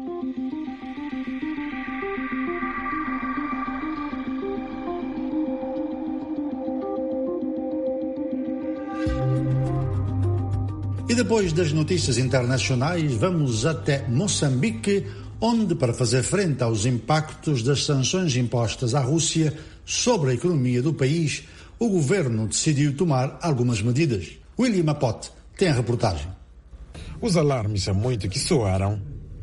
[SPEAKER 1] E depois das notícias internacionais, vamos até Moçambique, onde, para fazer frente aos impactos das sanções impostas à Rússia sobre a economia do país, o governo decidiu tomar algumas medidas. William Apote tem a reportagem.
[SPEAKER 4] Os alarmes há muito que soaram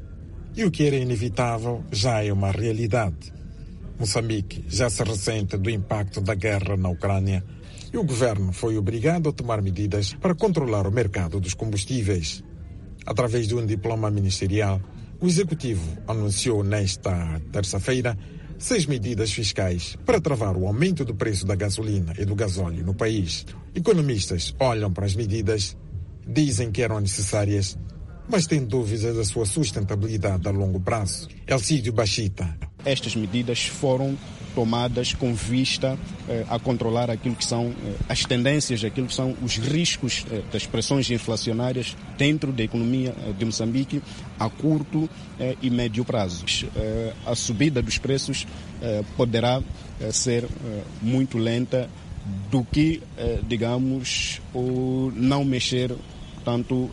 [SPEAKER 4] e o que era inevitável já é uma realidade. Moçambique já se ressente do impacto da guerra na Ucrânia e o governo foi obrigado a tomar medidas para controlar o mercado dos combustíveis. Através de um diploma ministerial, o executivo anunciou nesta terça-feira 6 medidas fiscais para travar o aumento do preço da gasolina e do gasóleo no país. Economistas olham para as medidas, dizem que eram necessárias, mas têm dúvidas da sua sustentabilidade a longo prazo. Elcídio Bachita.
[SPEAKER 6] Estas medidas foram tomadas com vista a controlar aquilo que são as tendências, aquilo que são os riscos das pressões inflacionárias dentro da economia de Moçambique a curto e médio prazo. A subida dos preços poderá ser muito lenta do que, digamos, o não mexer tanto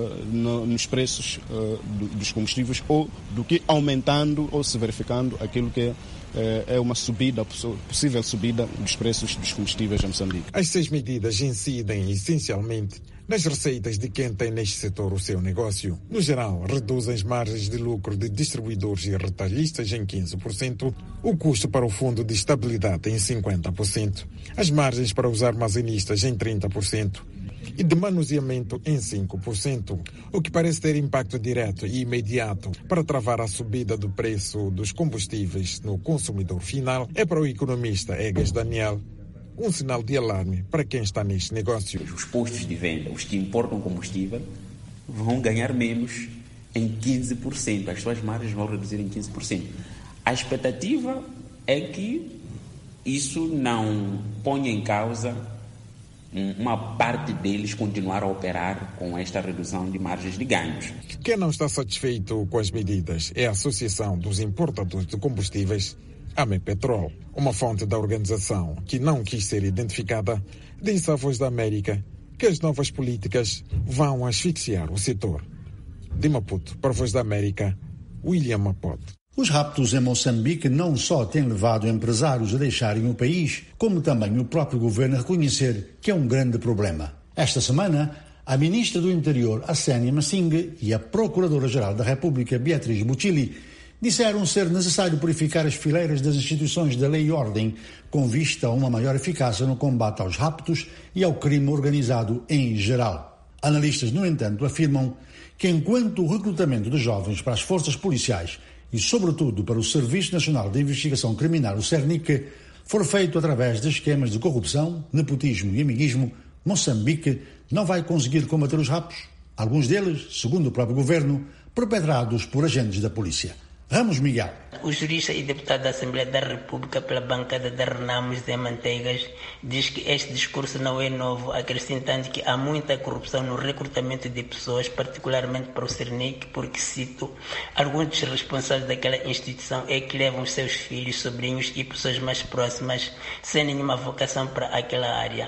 [SPEAKER 6] nos preços dos combustíveis ou do que aumentando ou se verificando aquilo que é uma subida, possível subida dos preços dos combustíveis em Moçambique.
[SPEAKER 4] As 6 medidas incidem essencialmente nas receitas de quem tem neste setor o seu negócio. No geral, reduzem as margens de lucro de distribuidores e retalhistas em 15%, o custo para o Fundo de Estabilidade em 50%, as margens para os armazenistas em 30%, e de manuseamento em 5%, o que parece ter impacto direto e imediato para travar a subida do preço dos combustíveis no consumidor final, é para o economista Egas Daniel um sinal de alarme para quem está neste negócio.
[SPEAKER 23] Os postos de venda, os que importam combustível, vão ganhar menos em 15%, as suas margens vão reduzir em 15%. A expectativa é que isso não ponha em causa uma parte deles continuar a operar com esta redução de margens de ganhos.
[SPEAKER 4] Quem não está satisfeito com as medidas é a Associação dos Importadores de Combustíveis, AMEPetrol. Uma fonte da organização, que não quis ser identificada, disse à Voz da América que as novas políticas vão asfixiar o setor. De Maputo, para a Voz da América, William Apote.
[SPEAKER 1] Os raptos em Moçambique não só têm levado empresários a deixarem o país, como também o próprio governo a reconhecer que é um grande problema. Esta semana, a ministra do Interior, Assenia Masing, e a Procuradora-Geral da República, Beatriz Bucili, disseram ser necessário purificar as fileiras das instituições da lei e ordem, com vista a uma maior eficácia no combate aos raptos e ao crime organizado em geral. Analistas, no entanto, afirmam que enquanto o recrutamento de jovens para as forças policiais e, sobretudo, para o Serviço Nacional de Investigação Criminal, o CERNIC, for feito através de esquemas de corrupção, nepotismo e amiguismo, Moçambique não vai conseguir combater os raptos, alguns deles, segundo o próprio governo, perpetrados por agentes da polícia. Ramos Miguel.
[SPEAKER 24] O jurista e deputado da Assembleia da República pela bancada da Renamo, Zé Manteigas, diz que este discurso não é novo, acrescentando que há muita corrupção no recrutamento de pessoas, particularmente para o CERNIC, porque, cito, alguns dos responsáveis daquela instituição é que levam os seus filhos, sobrinhos e pessoas mais próximas sem nenhuma vocação para aquela área.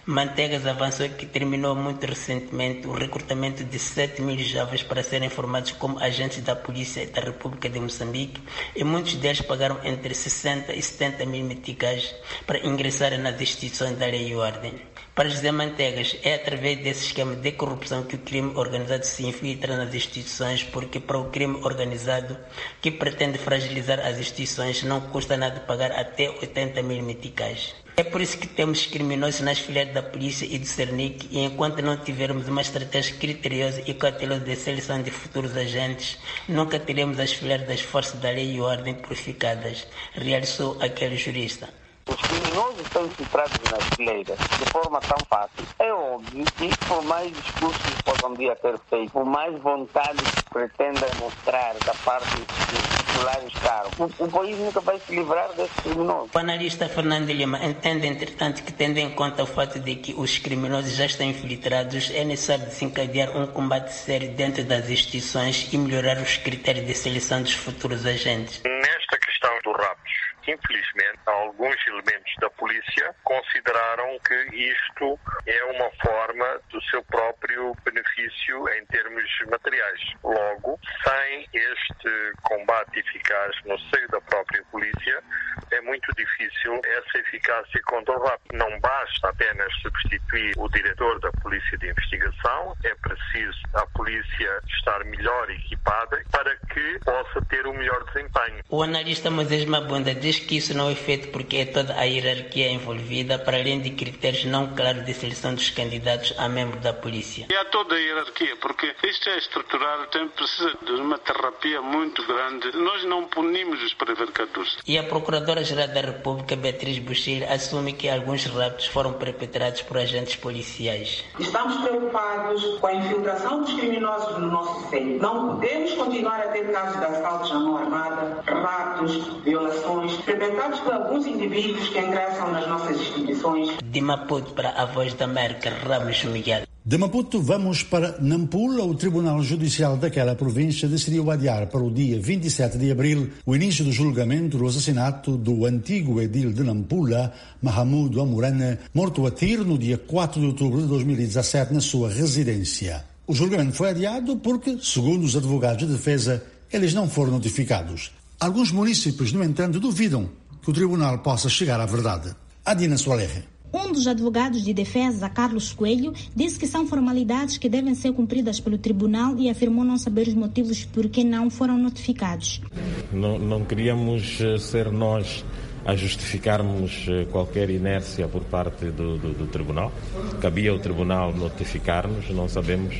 [SPEAKER 24] Manteigas avançou que terminou muito recentemente o recrutamento de 7 mil jovens para serem formados como agentes da Polícia da República de Moçambique, e muitos deles pagaram entre 60 e 70 mil meticais para ingressarem nas instituições da lei e ordem. Para José Manteigas, é através desse esquema de corrupção que o crime organizado se infiltra nas instituições, porque para o crime organizado, que pretende fragilizar as instituições, não custa nada pagar até 80 mil meticais. É por isso que temos criminosos nas fileiras da polícia e do Cernic, e enquanto não tivermos uma estratégia criteriosa e cautelosa de seleção de futuros agentes, nunca teremos as fileiras das forças da lei e ordem purificadas, realçou aquele jurista.
[SPEAKER 20] Os criminosos estão infiltrados nas fileiras de forma tão fácil. É óbvio que, por mais discursos que possam vir a ter feito, por mais vontade que pretendam mostrar da parte dos titulares cargos, o país nunca vai se livrar desses criminosos.
[SPEAKER 24] O analista Fernando Lima entende, entretanto, que, tendo em conta o fato de que os criminosos já estão infiltrados, é necessário desencadear um combate sério dentro das instituições e melhorar os critérios de seleção dos futuros agentes.
[SPEAKER 3] Nesta questão do raptos, infelizmente, alguns elementos da polícia consideraram que isto é uma forma do seu próprio benefício em termos materiais. Logo, sem este combate eficaz no seio da própria polícia, é muito difícil essa eficácia contra o rapto. Não basta apenas substituir o diretor da Polícia de Investigação, é preciso a polícia estar melhor equipada para que possa ter um melhor desempenho.
[SPEAKER 24] O analista Moisés Mabunda diz que isso não é feito porque é toda a hierarquia envolvida, para além de critérios não claros de seleção dos candidatos a membro da polícia.
[SPEAKER 7] E há toda a hierarquia, porque isto é estruturado, precisa de uma terapia muito grande. Nós não punimos os prevaricadores.
[SPEAKER 24] E a Procuradora-Geral da República, Beatriz Buxil, assume que alguns raptos foram perpetrados por agentes policiais.
[SPEAKER 8] Estamos preocupados com a infiltração dos criminosos no nosso seio. Não podemos continuar a ter casos de assaltos à mão armada, raptos, violações, perpetrados por alguns indivíduos que ingressam nas nossas instituições.
[SPEAKER 24] De Maputo para a Voz da América, Ramos Miguel.
[SPEAKER 1] De Maputo vamos para Nampula. O Tribunal Judicial daquela província decidiu adiar para o dia 27 de abril o início do julgamento do assassinato do antigo edil de Nampula, Mahamudu Amurane, morto a tiro no dia 4 de outubro de 2017 na sua residência. O julgamento foi adiado porque, segundo os advogados de defesa, eles não foram notificados. Alguns munícipes, no entanto, duvidam que o tribunal possa chegar à verdade. Adina Soalerre.
[SPEAKER 10] Um dos advogados de defesa, Carlos Coelho, disse que são formalidades que devem ser cumpridas pelo tribunal e afirmou não saber os motivos por que não foram notificados.
[SPEAKER 4] Não queríamos ser nós a justificarmos qualquer inércia por parte do tribunal. Cabia ao tribunal notificar-nos, não sabemos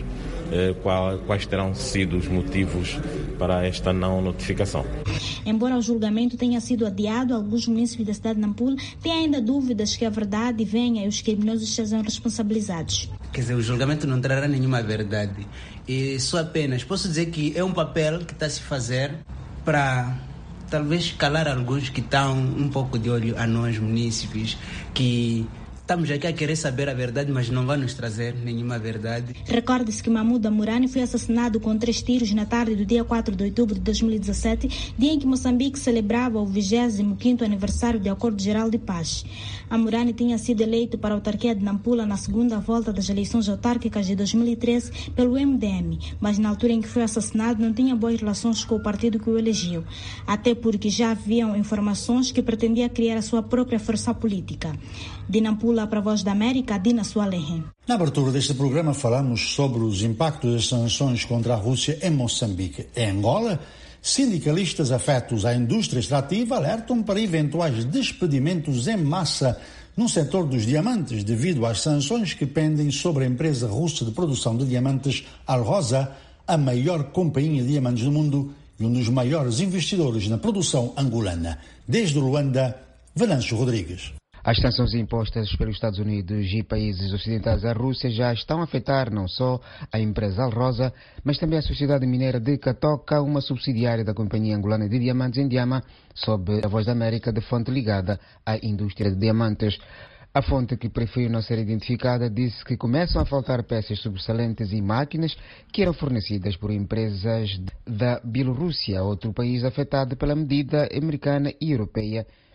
[SPEAKER 4] quais terão sido os motivos para esta não notificação.
[SPEAKER 10] Embora o julgamento tenha sido adiado, alguns munícipes da cidade de Nampula têm ainda dúvidas que a verdade venha e os criminosos sejam responsabilizados.
[SPEAKER 25] Quer dizer, o julgamento não trará nenhuma verdade. E só apenas posso dizer que é um papel que está a se fazer para talvez calar alguns que estão um pouco de olho a nós, munícipes, que estamos aqui a querer saber a verdade, mas não vai nos trazer nenhuma verdade.
[SPEAKER 10] Recorde-se que Mahamudu Amurane foi assassinado com 3 tiros na tarde do dia 4 de outubro de 2017, dia em que Moçambique celebrava o 25º aniversário do Acordo Geral de Paz. Amurane tinha sido eleito para a autarquia de Nampula na segunda volta das eleições autárquicas de 2013 pelo MDM, mas na altura em que foi assassinado não tinha boas relações com o partido que o elegeu, até porque já haviam informações que pretendia criar a sua própria força política. De Nampula para a Voz da América, Adina Soalerre.
[SPEAKER 1] Na abertura deste programa falamos sobre os impactos das sanções contra a Rússia em Moçambique. Em Angola, sindicalistas afetos à indústria extrativa alertam para eventuais despedimentos em massa no setor dos diamantes devido às sanções que pendem sobre a empresa russa de produção de diamantes Alrosa, a maior companhia de diamantes do mundo e um dos maiores investidores na produção angolana. Desde Luanda, Venâncio Rodrigues.
[SPEAKER 26] As sanções impostas pelos Estados Unidos e países ocidentais à Rússia já estão a afetar não só a empresa Alrosa, mas também a sociedade mineira de Catoca, uma subsidiária da Companhia Angolana de Diamantes Indiama, sob a Voz da América, de fonte ligada à indústria de diamantes. A fonte, que preferiu não ser identificada, disse que começam a faltar peças sobressalentes e máquinas que eram fornecidas por empresas da Bielorrússia, outro país afetado pela medida americana e europeia,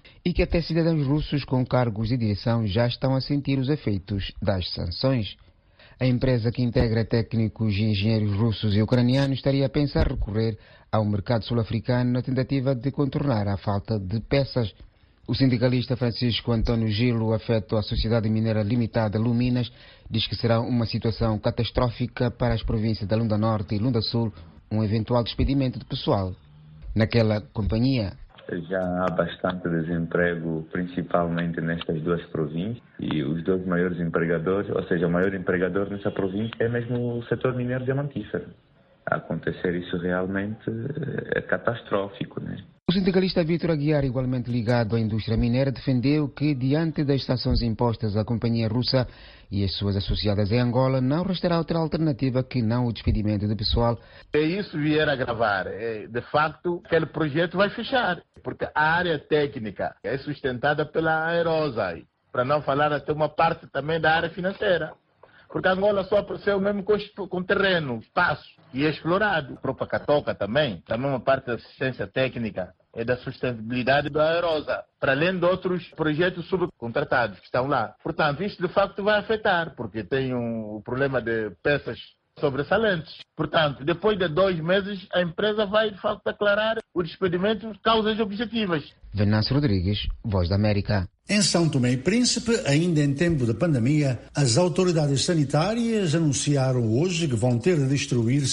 [SPEAKER 26] e que até cidadãos russos com cargos de direção já estão a sentir os efeitos das sanções. A empresa, que integra técnicos e engenheiros russos e ucranianos, estaria a pensar recorrer ao mercado sul-africano na tentativa de contornar a falta de peças. O sindicalista Francisco Antônio Gilo, afeto à Sociedade Mineira Limitada Luminas, diz que será uma situação catastrófica para as províncias da Lunda Norte e Lunda Sul um eventual despedimento de pessoal naquela companhia.
[SPEAKER 5] Já há bastante desemprego, principalmente nestas duas províncias, e os dois maiores empregadores, ou seja, o maior empregador nessa província é mesmo o setor mineiro diamantífero. A acontecer isso realmente é catastrófico, né?
[SPEAKER 26] O sindicalista Vítor Aguiar, igualmente ligado à indústria mineira, defendeu que, diante das sanções impostas à companhia russa e as suas associadas em Angola, não restará outra alternativa que não o despedimento de pessoal.
[SPEAKER 9] Se isso vier a agravar, de facto, aquele projeto vai fechar, porque a área técnica é sustentada pela Aerosa, para não falar até uma parte também da área financeira. Porque Angola só apareceu mesmo com terreno, espaço, e é explorado. A própria Catoca também uma parte da assistência técnica é da sustentabilidade da Aerosa, para além de outros projetos subcontratados que estão lá. Portanto, isto de facto vai afetar, porque tem o problema de peças sobressalentes. Portanto, depois de 2 meses, a empresa vai de facto declarar o despedimento de causas objetivas.
[SPEAKER 26] Venâncio Rodrigues, Voz da América.
[SPEAKER 1] Em São Tomé e Príncipe, ainda em tempo de pandemia, as autoridades sanitárias anunciaram hoje que vão ter de distribuir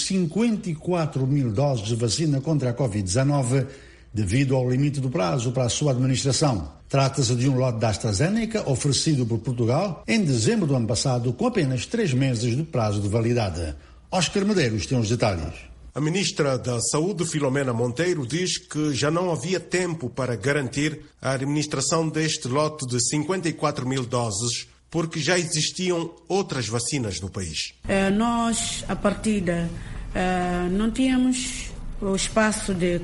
[SPEAKER 1] 54 mil doses de vacina contra a Covid-19 devido ao limite do prazo para a sua administração. Trata-se de um lote da AstraZeneca oferecido por Portugal em dezembro do ano passado, com apenas 3 meses de prazo de validade. Oscar Medeiros tem os detalhes.
[SPEAKER 11] A ministra da Saúde, Filomena Monteiro, diz que já não havia tempo para garantir a administração deste lote de 54 mil doses, porque já existiam outras vacinas no país.
[SPEAKER 12] Nós, à partida, não tínhamos o espaço de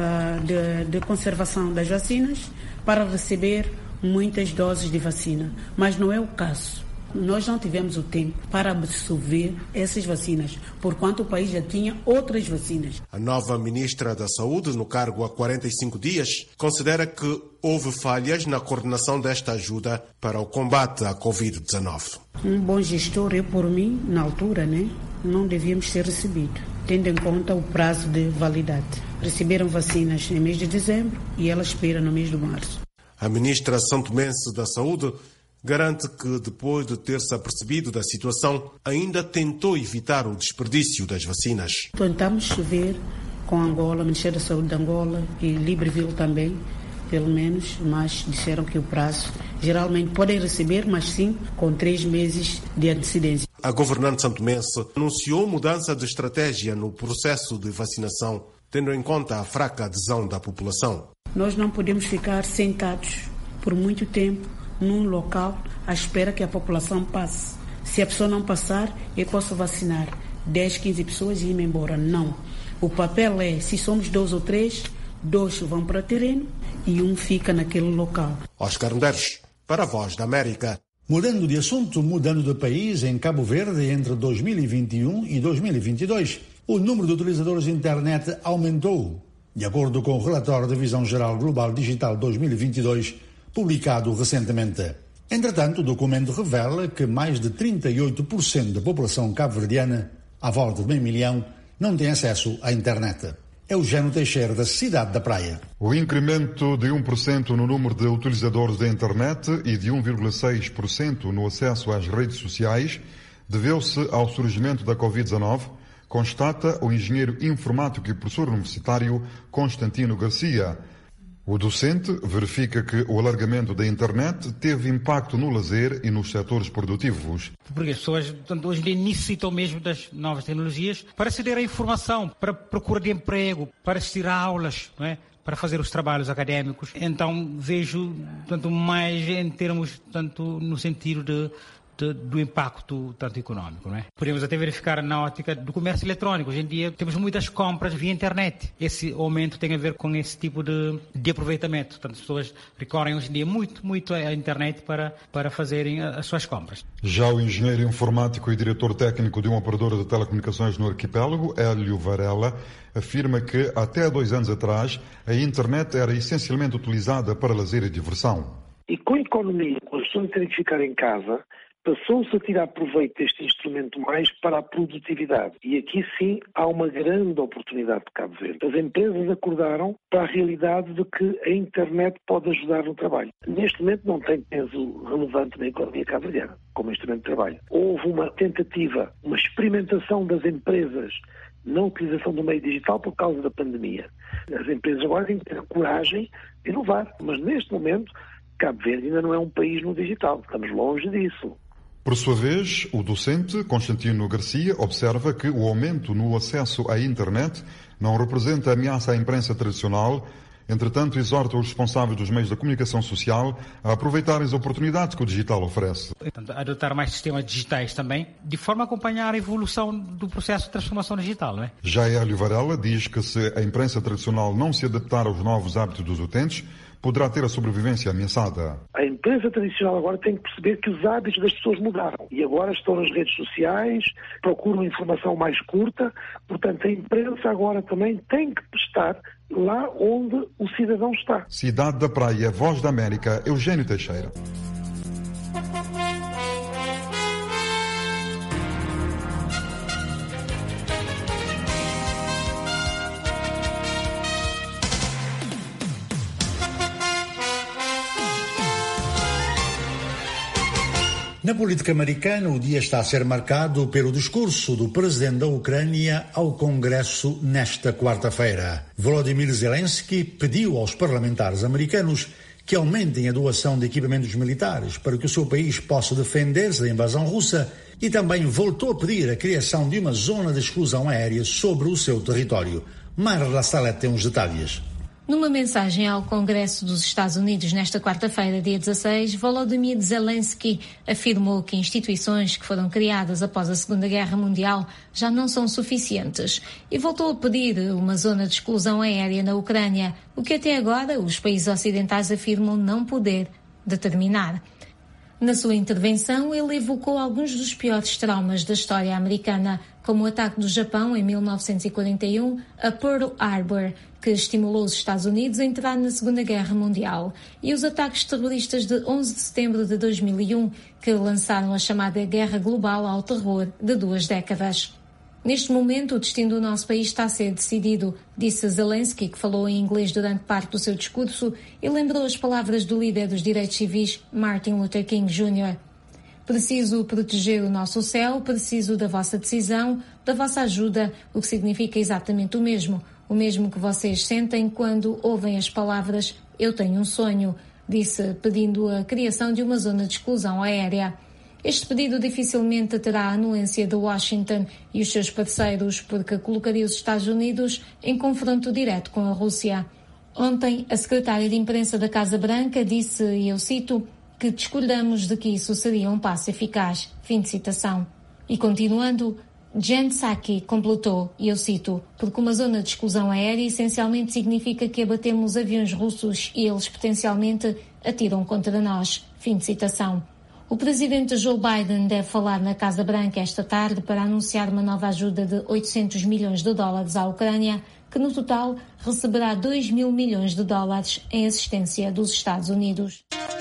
[SPEAKER 12] conservação das vacinas para receber muitas doses de vacina, mas não é o caso. Nós não tivemos o tempo para absorver essas vacinas, porquanto o país já tinha outras vacinas.
[SPEAKER 11] A nova ministra da Saúde, no cargo há 45 dias, considera que houve falhas na coordenação desta ajuda para o combate à Covid-19.
[SPEAKER 12] Um bom gestor, eu por mim, na altura, não devíamos ser recebido, tendo em conta o prazo de validade. Receberam vacinas no mês de dezembro e ela espera no mês de março.
[SPEAKER 11] A ministra santomense da Saúde garante que, depois de ter-se apercebido da situação, ainda tentou evitar o desperdício das vacinas.
[SPEAKER 12] Tentamos ver com Angola, o Ministério da Saúde de Angola e Libreville também, pelo menos, mas disseram que o prazo, geralmente podem receber, mas sim com 3 meses de antecedência.
[SPEAKER 11] A governante santomense anunciou mudança de estratégia no processo de vacinação, tendo em conta a fraca adesão da população.
[SPEAKER 12] Nós não podemos ficar sentados por muito tempo num local à espera que a população passe. Se a pessoa não passar, eu posso vacinar 10, 15 pessoas e ir-me embora. Não. O papel é, se somos 2 ou 3, 2 vão para o terreno e 1 fica naquele local.
[SPEAKER 11] Oscar Medeiros, para a Voz da América.
[SPEAKER 1] Mudando de assunto, mudando de país, em Cabo Verde, entre 2021 e 2022, o número de utilizadores de internet aumentou. De acordo com o relatório da Visão Geral Global Digital 2022, publicado recentemente. Entretanto, o documento revela que mais de 38% da população cabo-verdiana, à volta de 500 mil, não tem acesso à internet. Eugênio Teixeira, da Cidade da Praia.
[SPEAKER 13] O incremento de 1% no número de utilizadores da internet e de 1,6% no acesso às redes sociais deveu-se ao surgimento da Covid-19, constata o engenheiro informático e professor universitário Constantino Garcia. O docente verifica que o alargamento da internet teve impacto no lazer e nos setores produtivos.
[SPEAKER 14] Porque as pessoas hoje em dia necessitam mesmo das novas tecnologias para aceder à informação, para procura de emprego, para assistir a aulas, não é? Para fazer os trabalhos académicos. Então vejo tanto mais em termos, tanto no sentido de do impacto tanto econômico, não é? Podemos até verificar na ótica do comércio eletrónico. Hoje em dia temos muitas compras via internet. Esse aumento tem a ver com esse tipo de aproveitamento. Portanto, as pessoas recorrem hoje em dia muito à internet para fazerem as suas compras.
[SPEAKER 13] Já o engenheiro informático e diretor técnico de uma operadora de telecomunicações no arquipélago, Hélio Varela, afirma que até 2 anos atrás a internet era essencialmente utilizada para lazer e diversão.
[SPEAKER 15] E com a economia, com as pessoas terem que ficar em casa, passou-se a tirar proveito deste instrumento mais para a produtividade. E aqui sim há uma grande oportunidade de Cabo Verde. As empresas acordaram para a realidade de que a internet pode ajudar no trabalho. Neste momento não tem peso relevante na economia cabo-verdiana como instrumento de trabalho. Houve uma tentativa, uma experimentação das empresas na utilização do meio digital por causa da pandemia. As empresas agora têm que ter a coragem de inovar, mas neste momento Cabo Verde ainda não é um país no digital. Estamos longe disso.
[SPEAKER 13] Por sua vez, o docente Constantino Garcia observa que o aumento no acesso à internet não representa ameaça à imprensa tradicional. Entretanto, exorta os responsáveis dos meios da comunicação social a aproveitarem as oportunidades que o digital oferece.
[SPEAKER 14] Adotar mais sistemas digitais também, de forma a acompanhar a evolução do processo de transformação digital, não é?
[SPEAKER 13] Já Hélio Varela diz que se a imprensa tradicional não se adaptar aos novos hábitos dos utentes, poderá ter a sobrevivência ameaçada.
[SPEAKER 15] A imprensa tradicional agora tem que perceber que os hábitos das pessoas mudaram e agora estão nas redes sociais, procuram informação mais curta, portanto a imprensa agora também tem que estar lá onde o cidadão está.
[SPEAKER 13] Cidade da Praia, Voz da América, Eugênio Teixeira.
[SPEAKER 1] Na política americana, o dia está a ser marcado pelo discurso do presidente da Ucrânia ao Congresso nesta quarta-feira. Volodymyr Zelensky pediu aos parlamentares americanos que aumentem a doação de equipamentos militares para que o seu país possa defender-se da invasão russa e também voltou a pedir a criação de uma zona de exclusão aérea sobre o seu território. Mara Rassalet tem os detalhes.
[SPEAKER 16] Numa mensagem ao Congresso dos Estados Unidos nesta quarta-feira, dia 16, Volodymyr Zelensky afirmou que instituições que foram criadas após a Segunda Guerra Mundial já não são suficientes e voltou a pedir uma zona de exclusão aérea na Ucrânia, o que até agora os países ocidentais afirmam não poder determinar. Na sua intervenção, ele evocou alguns dos piores traumas da história americana, como o ataque do Japão em 1941 a Pearl Harbor, que estimulou os Estados Unidos a entrar na Segunda Guerra Mundial, e os ataques terroristas de 11 de setembro de 2001, que lançaram a chamada Guerra Global ao terror de 2 décadas. Neste momento, o destino do nosso país está a ser decidido, disse Zelensky, que falou em inglês durante parte do seu discurso, e lembrou as palavras do líder dos direitos civis, Martin Luther King Jr. Preciso proteger o nosso céu, preciso da vossa decisão, da vossa ajuda, o que significa exatamente o mesmo que vocês sentem quando ouvem as palavras "Eu tenho um sonho", disse, pedindo a criação de uma zona de exclusão aérea. Este pedido dificilmente terá a anuência de Washington e os seus parceiros, porque colocaria os Estados Unidos em confronto direto com a Rússia. Ontem, a secretária de imprensa da Casa Branca disse, e eu cito, que discordamos de que isso seria um passo eficaz. Fim de citação. E continuando, Jen Psaki completou, e eu cito, porque uma zona de exclusão aérea essencialmente significa que abatemos aviões russos e eles potencialmente atiram contra nós. Fim de citação. O presidente Joe Biden deve falar na Casa Branca esta tarde para anunciar uma nova ajuda de $800 milhões à Ucrânia, que no total receberá $2 mil milhões em assistência dos Estados Unidos.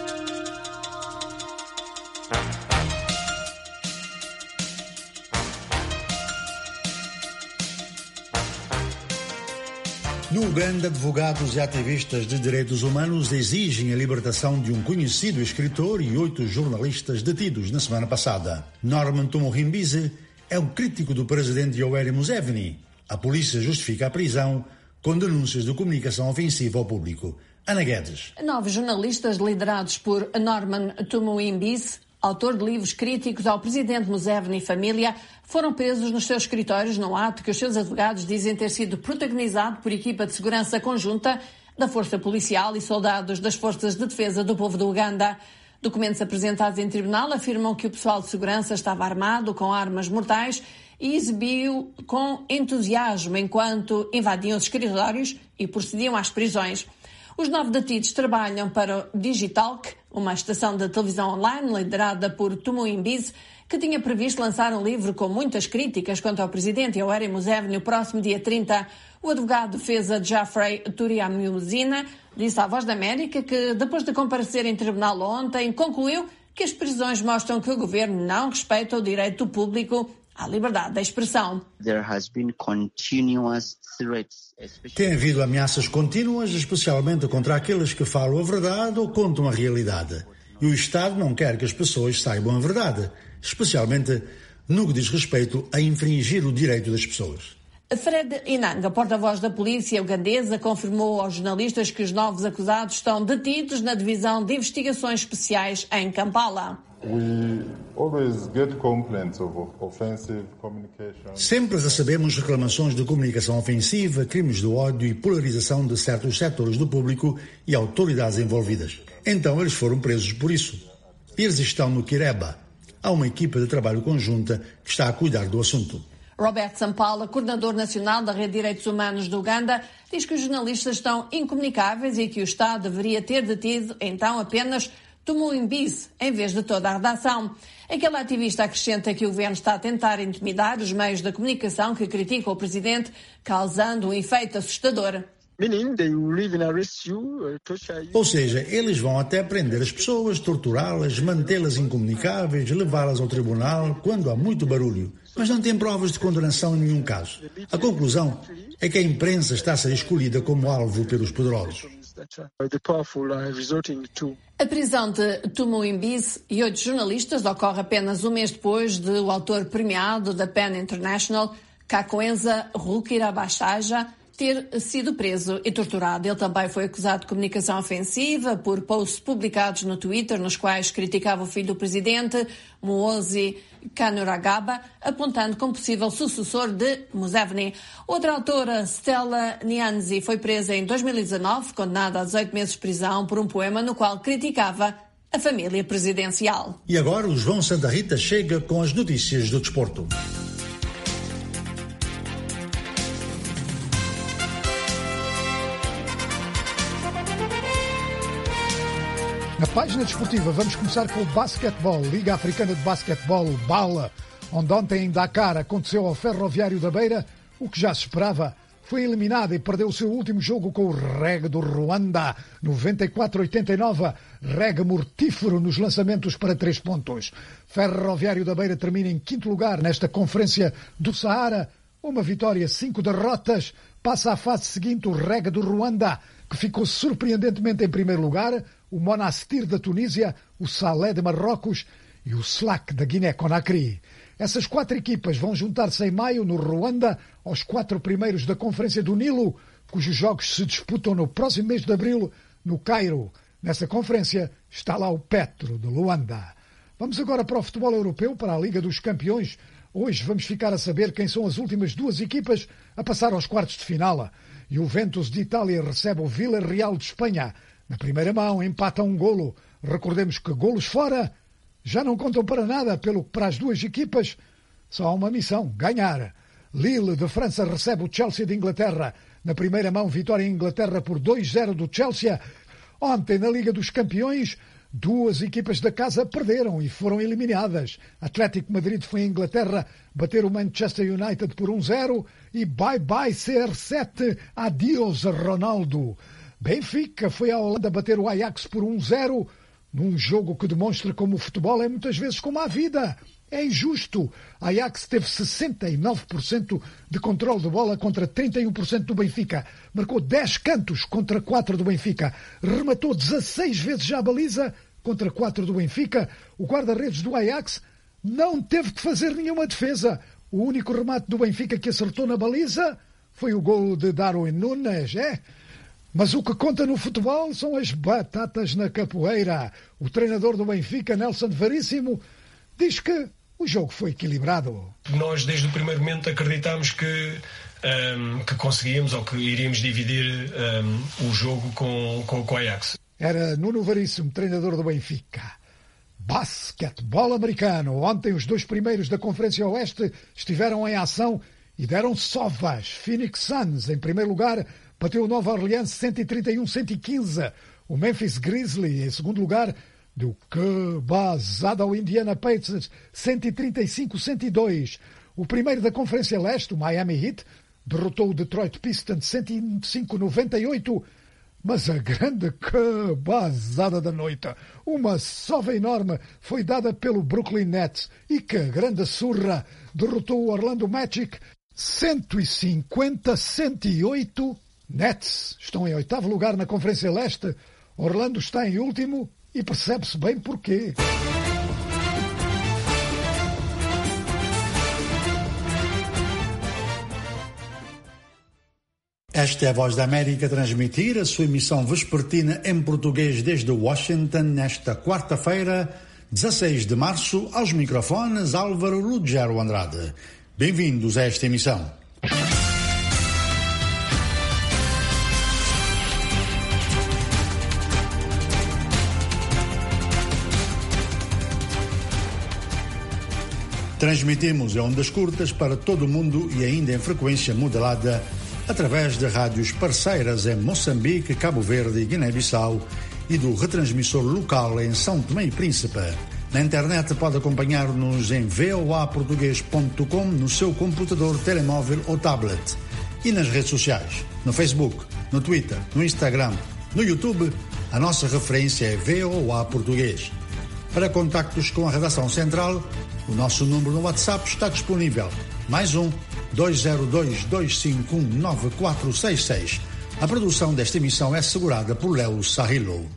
[SPEAKER 1] No Uganda, advogados e ativistas de direitos humanos exigem a libertação de um conhecido escritor e 8 jornalistas detidos na semana passada. Norman Tumuhimbise é um crítico do presidente Yoweri Museveni. A polícia justifica a prisão com denúncias de comunicação ofensiva ao público. Ana Guedes.
[SPEAKER 17] 9 jornalistas liderados por Norman Tumuhimbise, autor de livros críticos ao presidente Museveni e família, foram presos nos seus escritórios num ato que os seus advogados dizem ter sido protagonizado por equipa de segurança conjunta da Força Policial e soldados das Forças de Defesa do Povo do Uganda. Documentos apresentados em tribunal afirmam que o pessoal de segurança estava armado com armas mortais e exibiu com entusiasmo enquanto invadiam os escritórios e procediam às prisões. Os 9 detidos trabalham para o Digitalk, uma estação de televisão online liderada por Tumu Imbis, que tinha previsto lançar um livro com muitas críticas quanto ao presidente Yoweri Museveni no próximo dia 30. O advogado de defesa Geoffrey Turiamuzina disse à Voz da América que, depois de comparecer em tribunal ontem, concluiu que as prisões mostram que o governo não respeita o direito público à liberdade de expressão.
[SPEAKER 1] Tem havido ameaças contínuas, especialmente contra aqueles que falam a verdade ou contam a realidade. E o Estado não quer que as pessoas saibam a verdade, especialmente no que diz respeito a infringir o direito das pessoas.
[SPEAKER 17] Fred Inanga, porta-voz da polícia ugandesa, confirmou aos jornalistas que os 9 acusados estão detidos na Divisão de Investigações Especiais em Kampala.
[SPEAKER 1] Sempre recebemos reclamações de comunicação ofensiva, crimes de ódio e polarização de certos setores do público e autoridades envolvidas. Então eles foram presos por isso. Eles estão no Kireba. Há uma equipa de trabalho conjunta que está a cuidar do assunto.
[SPEAKER 17] Robert Sampala, coordenador nacional da Rede de Direitos Humanos de Uganda, diz que os jornalistas estão incomunicáveis e que o Estado deveria ter detido então apenas Tumu Imbis, em vez de toda a redação. Aquele ativista acrescenta que o governo está a tentar intimidar os meios da comunicação que criticam o presidente, causando um efeito assustador.
[SPEAKER 1] Ou seja, eles vão até prender as pessoas, torturá-las, mantê-las incomunicáveis, levá-las ao tribunal quando há muito barulho. Mas não tem provas de condenação em nenhum caso. A conclusão é que a imprensa está a ser escolhida como alvo pelos poderosos.
[SPEAKER 17] A prisão de Tumu Imbis e 8 jornalistas ocorre apenas um mês depois de o autor premiado da PEN International, Kakwenza Rukirabashaja, ter sido preso e torturado. Ele também foi acusado de comunicação ofensiva por posts publicados no Twitter nos quais criticava o filho do presidente, Muhoozi Kainerugaba, apontando como possível sucessor de Museveni. Outra autora, Stella Nyanzi, foi presa em 2019, condenada a 18 meses de prisão por um poema no qual criticava a família presidencial.
[SPEAKER 1] E agora o João Santa Rita chega com as notícias do desporto.
[SPEAKER 2] Na página desportiva vamos começar com o basquetebol, Liga Africana de Basquetebol, BALA, onde ontem em Dakar aconteceu ao Ferroviário da Beira o que já se esperava. Foi eliminado e perdeu o seu último jogo com o REG do Ruanda, 94-89, REG mortífero nos lançamentos para 3 pontos. Ferroviário da Beira termina em 5º lugar nesta Conferência do Saara, uma vitória, 5 derrotas, passa à fase seguinte o REG do Ruanda, que ficou surpreendentemente em primeiro lugar, o Monastir da Tunísia, o Salé de Marrocos e o SLAC da Guiné-Conakry. Essas 4 equipas vão juntar-se em maio no Ruanda aos 4 primeiros da Conferência do Nilo, cujos jogos se disputam no próximo mês de abril no Cairo. Nessa conferência está lá o Petro de Luanda. Vamos agora para o futebol europeu, para a Liga dos Campeões. Hoje vamos ficar a saber quem são as últimas 2 equipas a passar aos quartos de final. Juventus de Itália recebe o Villarreal de Espanha. Na primeira mão, empata 1 golo. Recordemos que golos fora já não contam para nada, pelo que para as 2 equipas só há uma missão, ganhar. Lille de França recebe o Chelsea de Inglaterra. Na primeira mão, vitória em Inglaterra por 2-0 do Chelsea. Ontem, na Liga dos Campeões, 2 equipas da casa perderam e foram eliminadas. Atlético Madrid foi à Inglaterra bater o Manchester United por 1-0 e bye-bye CR7, adiós Ronaldo. Benfica foi à Holanda bater o Ajax por 1-0, num jogo que demonstra como o futebol é muitas vezes como a vida. É injusto. Ajax teve 69% de controle de bola contra 31% do Benfica. Marcou 10 cantos contra 4 do Benfica. Rematou 16 vezes já a baliza contra 4 do Benfica. O guarda-redes do Ajax não teve que fazer nenhuma defesa. O único remate do Benfica que acertou na baliza foi o golo de Darwin Núñez, Mas o que conta no futebol são as batatas na capoeira. O treinador do Benfica, Nelson Veríssimo, diz que o jogo foi equilibrado.
[SPEAKER 6] Nós, desde o primeiro momento, acreditámos que conseguíamos ou que iríamos dividir o jogo com o Ajax.
[SPEAKER 2] Era Nuno Veríssimo, treinador do Benfica. Basquetebol americano. Ontem os dois primeiros da Conferência Oeste estiveram em ação e deram sovas. Phoenix Suns, em primeiro lugar, bateu o Nova Orleans 131-115. O Memphis Grizzlies, em segundo lugar, deu cabazada ao Indiana Pacers 135-102. O primeiro da Conferência Leste, o Miami Heat, derrotou o Detroit Pistons 105-98. Mas a grande cabazada da noite, uma sova enorme, foi dada pelo Brooklyn Nets. E que grande surra, derrotou o Orlando Magic 150-108. Nets estão em oitavo lugar na Conferência Leste. Orlando está em último e percebe-se bem porquê.
[SPEAKER 1] Esta é a Voz da América a transmitir a sua emissão vespertina em português desde Washington nesta quarta-feira, 16 de março, aos microfones Álvaro Lugero Andrade. Bem-vindos a esta emissão. Transmitimos em ondas curtas para todo o mundo e ainda em frequência modulada através de rádios parceiras em Moçambique, Cabo Verde e Guiné-Bissau e do retransmissor local em São Tomé e Príncipe. Na internet pode acompanhar-nos em voaportugues.com no seu computador, telemóvel ou tablet. E nas redes sociais, no Facebook, no Twitter, no Instagram, no YouTube, a nossa referência é VOA Português. Para contactos com a redação central, o nosso número no WhatsApp está disponível. Mais 202-251-9466. A produção desta emissão é assegurada por Léo Sarrilo.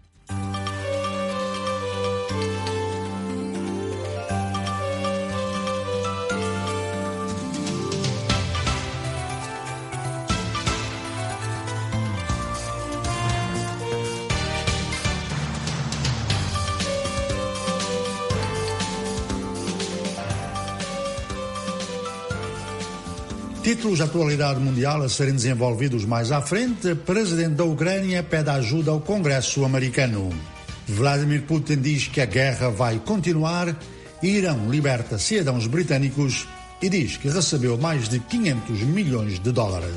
[SPEAKER 1] Títulos de atualidade mundial a serem desenvolvidos mais à frente, presidente da Ucrânia pede ajuda ao Congresso americano. Vladimir Putin diz que a guerra vai continuar, Irão liberta cidadãos britânicos e diz que recebeu mais de 500 milhões de dólares.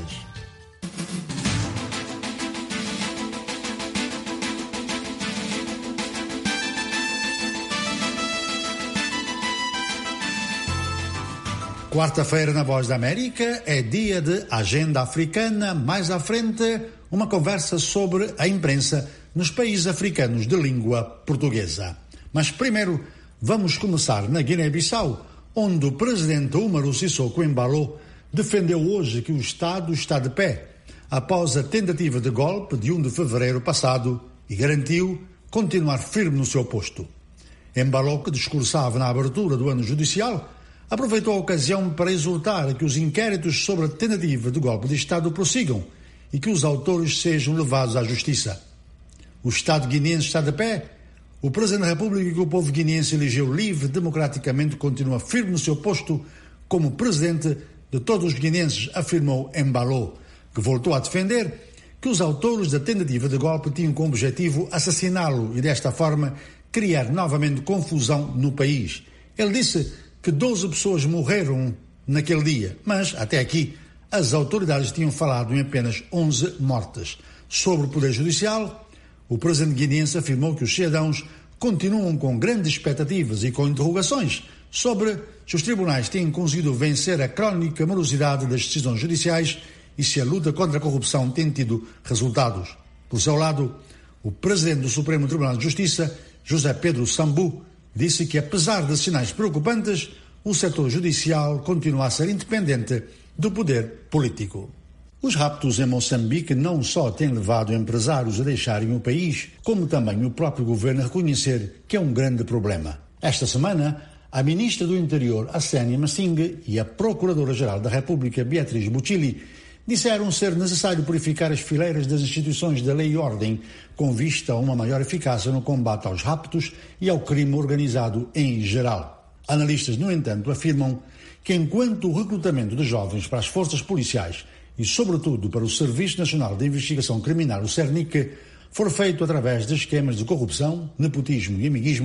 [SPEAKER 1] Quarta-feira na Voz da América é dia de Agenda Africana. Mais à frente, uma conversa sobre a imprensa nos países africanos de língua portuguesa. Mas primeiro, vamos começar na Guiné-Bissau, onde o presidente Umaru Sissoko Embalo defendeu hoje que o Estado está de pé após a tentativa de golpe de 1 de fevereiro passado e garantiu continuar firme no seu posto. Embalo, que discursava na abertura do ano judicial, aproveitou a ocasião para exortar que os inquéritos sobre a tentativa de golpe de Estado prossigam e que os autores sejam levados à justiça. O Estado guineense está de pé. O Presidente da República, que o povo guineense elegeu livre democraticamente, continua firme no seu posto como Presidente de todos os guineenses, afirmou Embalo, que voltou a defender que os autores da tentativa de golpe tinham como objetivo assassiná-lo e, desta forma, criar novamente confusão no país. Ele disse que 12 pessoas morreram naquele dia, mas, até aqui, as autoridades tinham falado em apenas 11 mortes. Sobre o Poder Judicial, o presidente guineense afirmou que os cidadãos continuam com grandes expectativas e com interrogações sobre se os tribunais têm conseguido vencer a crónica morosidade das decisões judiciais e se a luta contra a corrupção tem tido resultados. Por seu lado, o presidente do Supremo Tribunal de Justiça, José Pedro Sambu, disse que, apesar de sinais preocupantes, o setor judicial continua a ser independente do poder político. Os raptos em Moçambique não só têm levado empresários a deixarem o país, como também o próprio governo a reconhecer que é um grande problema. Esta semana, a ministra do Interior, Assênia Massinga, e a Procuradora-Geral da República, Beatriz Bucili, disseram ser necessário purificar as fileiras das instituições da lei e ordem, com vista a uma maior eficácia no combate aos raptos e ao crime organizado em geral. Analistas, no entanto, afirmam que enquanto o recrutamento de jovens para as forças policiais e, sobretudo, para o Serviço Nacional de Investigação Criminal, o CERNIC, for feito através de esquemas de corrupção, nepotismo e amiguismo,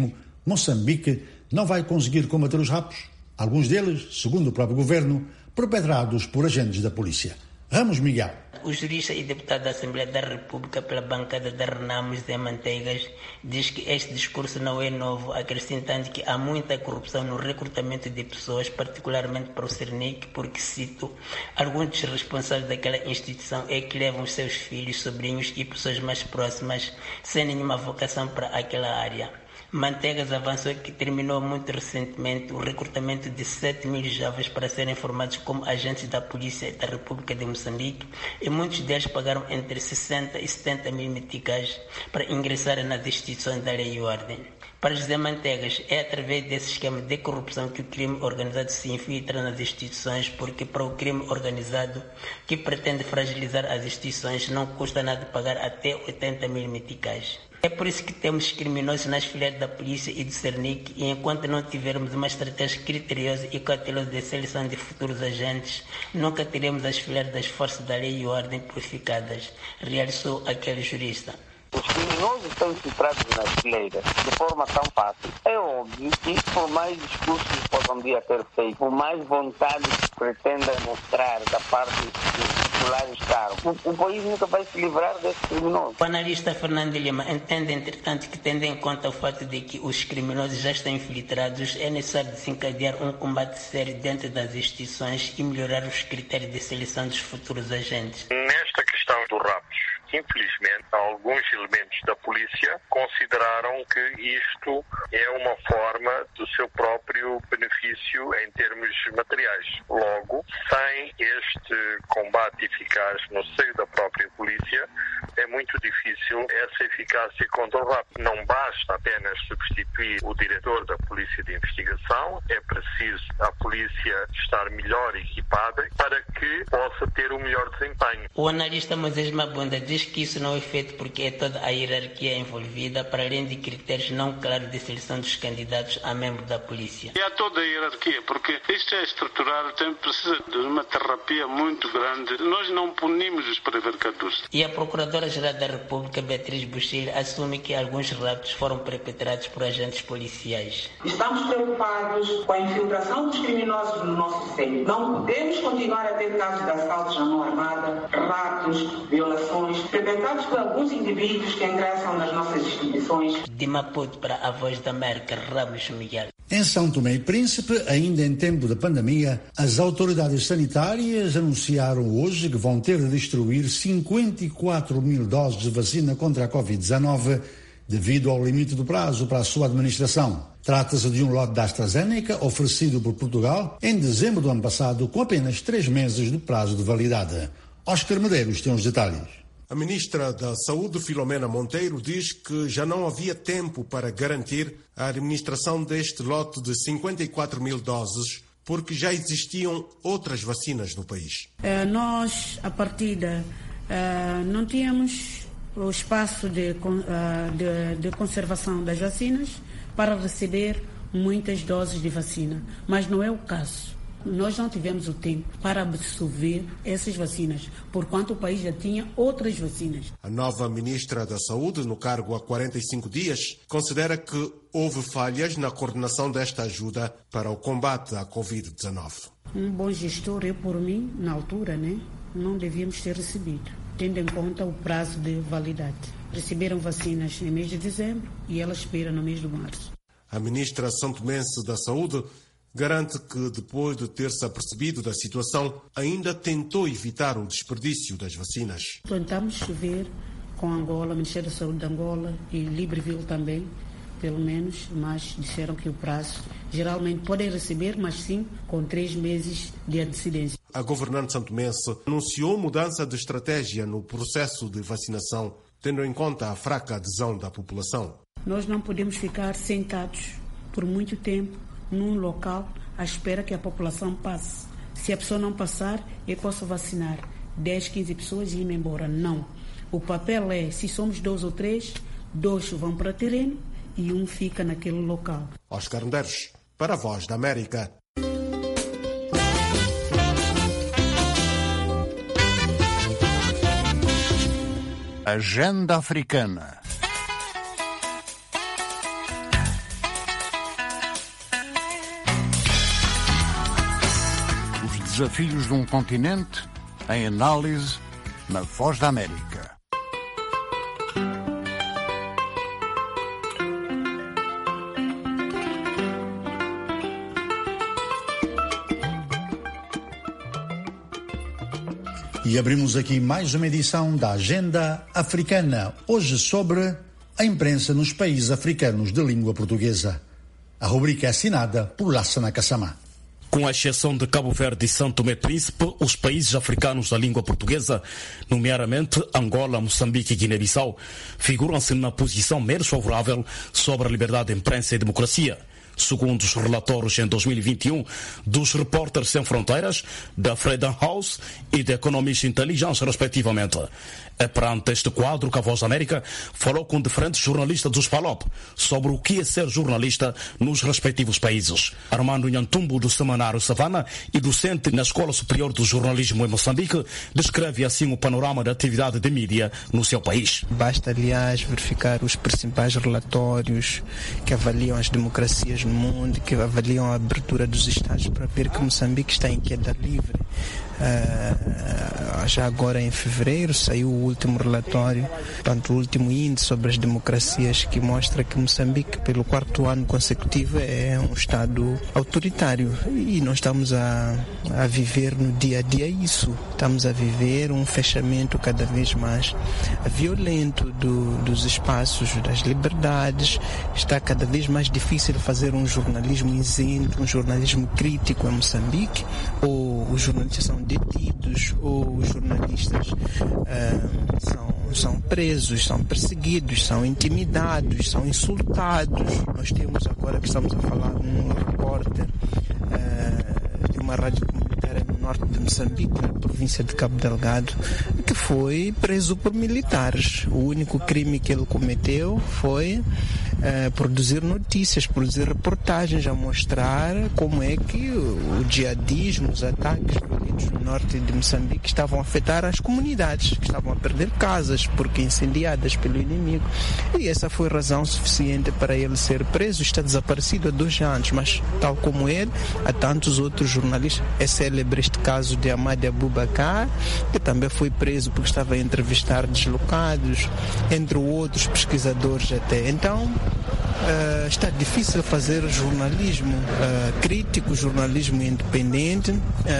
[SPEAKER 1] Moçambique não vai conseguir combater os raptos, alguns deles, segundo o próprio governo, perpetrados por agentes da polícia. Ramos Miguel.
[SPEAKER 24] O jurista e deputado da Assembleia da República pela bancada da Renamos de Manteigas diz que este discurso não é novo, acrescentando que há muita corrupção no recrutamento de pessoas, particularmente para o Cernic, porque, cito, alguns dos responsáveis daquela instituição é que levam os seus filhos, sobrinhos e pessoas mais próximas sem nenhuma vocação para aquela área. Manteigas avançou que terminou muito recentemente o recrutamento de 7.000 jovens para serem formados como agentes da Polícia da República de Moçambique e muitos deles pagaram entre 60 e 70 mil meticais para ingressarem nas instituições da lei e ordem. Para José Manteigas, é através desse esquema de corrupção que o crime organizado se infiltra nas instituições, porque para o crime organizado, que pretende fragilizar as instituições, não custa nada pagar até 80 mil meticais. É por isso que temos criminosos nas fileiras da polícia e do Cernic, e enquanto não tivermos uma estratégia criteriosa e cautelosa de seleção de futuros agentes, nunca teremos as fileiras das forças da lei e ordem purificadas, realçou aquele jurista.
[SPEAKER 18] Os criminosos estão infiltrados nas fileiras de forma tão fácil. É óbvio que, por mais discursos que possam vir a ter feito, por mais vontade que pretendam mostrar da parte dos titulares cargos, o país nunca vai se livrar desses criminosos.
[SPEAKER 24] O analista Fernando Lima entende, entretanto, que, tendo em conta o fato de que os criminosos já estão infiltrados, é necessário desencadear um combate sério dentro das instituições e melhorar os critérios de seleção dos futuros agentes.
[SPEAKER 3] Nesta questão do raptos, infelizmente, alguns elementos da polícia consideraram que isto é uma forma do seu próprio benefício em termos materiais. Logo, sem este combate eficaz no seio da própria polícia, é muito difícil essa eficácia contra o rapto. Não basta apenas substituir o diretor da Polícia de Investigação, é preciso a polícia estar melhor equipada para que possa ter um melhor desempenho.
[SPEAKER 24] O analista Moisés Mabunda diz que isso não é feito porque é toda a hierarquia envolvida, para além de critérios não claros de seleção dos candidatos a membro da polícia.
[SPEAKER 7] E há toda a hierarquia, porque isto é estruturado, precisa de uma terapia muito grande. Nós não punimos os prevaricadores.
[SPEAKER 24] E a Procuradora-Geral da República, Beatriz Buxil, assume que alguns raptos foram perpetrados por agentes policiais.
[SPEAKER 8] Estamos preocupados com a infiltração dos criminosos no nosso seio. Não podemos continuar a ter casos de assaltos à mão armada, raptos, violações, perpetrados por alguns indivíduos que ingressam nas nossas instituições.
[SPEAKER 24] De Maputo para a Voz da América, Ramos Miguel.
[SPEAKER 1] Em São Tomé e Príncipe, ainda em tempo da pandemia, as autoridades sanitárias anunciaram hoje que vão ter de distribuir 54 mil doses de vacina contra a Covid-19 devido ao limite do prazo para a sua administração. Trata-se de um lote da AstraZeneca oferecido por Portugal em dezembro do ano passado, com apenas 3 meses de prazo de validade. Oscar Medeiros tem os detalhes.
[SPEAKER 11] A ministra da Saúde, Filomena Monteiro, diz que já não havia tempo para garantir a administração deste lote de 54 mil doses, porque já existiam outras vacinas no país.
[SPEAKER 12] Nós, à partida, não tínhamos o espaço de conservação das vacinas para receber muitas doses de vacina, mas não é o caso. Nós não tivemos o tempo para absorver essas vacinas, porquanto o país já tinha outras vacinas.
[SPEAKER 11] A nova ministra da Saúde, no cargo há 45 dias, considera que houve falhas na coordenação desta ajuda para o combate à Covid-19.
[SPEAKER 12] Um bom gestor, eu por mim, na altura, não devíamos ter recebido, tendo em conta o prazo de validade. Receberam vacinas no mês de dezembro e ela espera no mês de março.
[SPEAKER 11] A ministra santomense da Saúde garante que, depois de ter-se apercebido da situação, ainda tentou evitar o desperdício das vacinas.
[SPEAKER 12] Tentamos ver com Angola, Ministério da Saúde de Angola e Libreville também, pelo menos, mas disseram que o prazo geralmente podem receber, mas sim com 3 meses de antecedência.
[SPEAKER 11] A governante santomense anunciou mudança de estratégia no processo de vacinação, tendo em conta a fraca adesão da população.
[SPEAKER 12] Nós não podemos ficar sentados por muito tempo num local à espera que a população passe. Se a pessoa não passar, eu posso vacinar 10, 15 pessoas e ir embora. Não. O papel é, se somos 2 ou 3, 2 vão para o terreno e 1 fica naquele local.
[SPEAKER 11] Oscar Medeiros, para a Voz da América.
[SPEAKER 19] Agenda Africana.
[SPEAKER 4] desafios de um continente em análise na Voz da América.
[SPEAKER 1] E abrimos aqui mais uma edição da Agenda Africana, hoje sobre a imprensa nos países africanos de língua portuguesa. A rubrica é assinada por Lassana Kassamá.
[SPEAKER 19] Com a exceção de Cabo Verde e São Tomé e Príncipe, os países africanos da língua portuguesa, nomeadamente Angola, Moçambique e Guiné-Bissau, figuram-se na posição menos favorável sobre a liberdade de imprensa e democracia. Segundo os relatórios em 2021 dos Repórteres Sem Fronteiras, da Freedom House e da Economist Intelligence, respectivamente. É perante este quadro que a Voz da América falou com diferentes jornalistas dos PALOP sobre o que é ser jornalista nos respectivos países. Armando Nhantumbo, do semanário Savana e docente na Escola Superior do Jornalismo em Moçambique, descreve assim o panorama da atividade de mídia no seu país.
[SPEAKER 20] Basta, aliás, verificar os principais relatórios que avaliam as democracias no mundo, que avaliam a abertura dos Estados, para ver que Moçambique está em queda livre. Já agora em fevereiro saiu o último relatório, portanto, o último índice sobre as democracias, que mostra que Moçambique, pelo 4º ano consecutivo, é um Estado autoritário, e nós estamos a viver no dia a dia isso. Estamos a viver um fechamento cada vez mais violento dos espaços das liberdades. Está cada vez mais difícil fazer um jornalismo isento, um jornalismo crítico em Moçambique. Ou os jornalistas são detidos, ou os jornalistas são presos, são perseguidos, são intimidados, são insultados. Nós temos agora, que estamos a falar, um repórter de uma rádio comunitária no norte de Moçambique, na província de Cabo Delgado, que foi preso por militares. O único crime que ele cometeu foi produzir notícias, produzir reportagens a mostrar como é que o jihadismo, os ataques violentos no norte de Moçambique estavam a afetar as comunidades, que estavam a perder casas porque incendiadas pelo inimigo. E essa foi razão suficiente para ele ser preso. Está desaparecido há 2 anos, mas tal como ele, há tantos outros jornalistas. É célebre este caso de Ahmad Abubakar, que também foi preso porque estava a entrevistar deslocados, entre outros pesquisadores até. Então, está difícil fazer jornalismo crítico, jornalismo independente.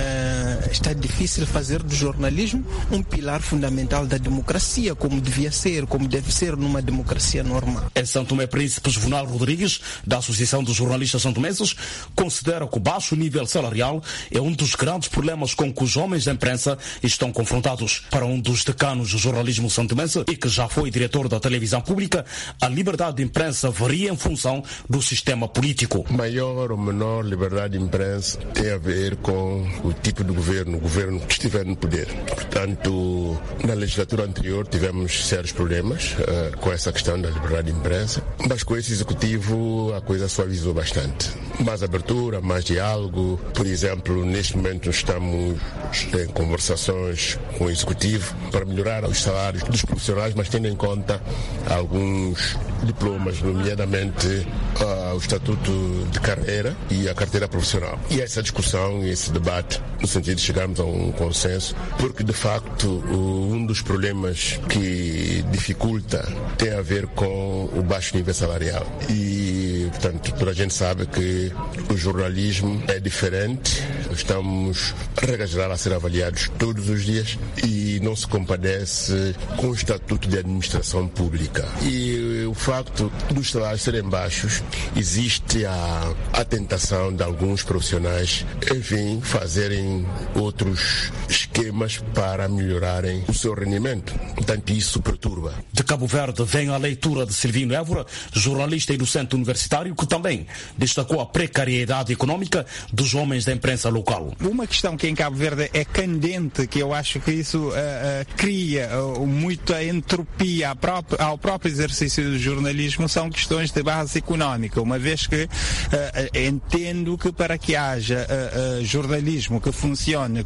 [SPEAKER 20] Está difícil fazer do jornalismo um pilar fundamental da democracia, como devia ser, como deve ser numa democracia normal.
[SPEAKER 19] Em São Tomé e Príncipe, Juvenal Rodrigues, da Associação dos Jornalistas santomenses, considera que o baixo nível salarial é um dos grandes problemas com que os homens da imprensa estão confrontados. Para um dos decanos do jornalismo santomense, e que já foi diretor da televisão pública, a liberdade de imprensa varia em função do sistema político.
[SPEAKER 21] Maior ou menor liberdade de imprensa tem a ver com o tipo de governo que estiver no poder. Portanto, na legislatura anterior tivemos sérios problemas com essa questão da liberdade de imprensa, mas com esse executivo a coisa suavizou bastante. Mais abertura, mais diálogo. Por exemplo, neste momento estamos em conversações com o executivo para melhorar os salários dos profissionais, mas tendo em conta alguns diplomas, nomeadamente o estatuto de carreira e a carteira profissional. E essa discussão e esse debate, no sentido de chegarmos a um consenso, porque de facto um dos problemas que dificulta tem a ver com o baixo nível salarial. E, portanto, toda a gente sabe que o jornalismo é diferente. Estamos, regra geral, a ser avaliados todos os dias e não se compadece com o estatuto de administração pública. E o facto dos salários serem baixos, existe a tentação de alguns profissionais, enfim, fazerem outros esquemas para melhorarem o seu rendimento. Portanto, isso perturba.
[SPEAKER 19] De Cabo Verde vem a leitura de Silvino Évora, jornalista e docente universitário, que também destacou a precariedade econômica dos homens da imprensa local.
[SPEAKER 22] Uma questão que em Cabo Verde é candente, que eu acho que isso cria muita entropia ao próprio exercício do jornalismo, são questões de base económica, uma vez que entendo que para que haja jornalismo que funcione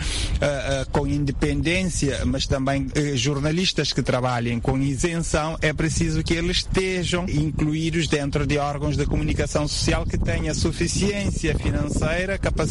[SPEAKER 22] com independência, mas também jornalistas que trabalhem com isenção, é preciso que eles estejam incluídos dentro de órgãos de comunicação social que tenha suficiência financeira, capacidade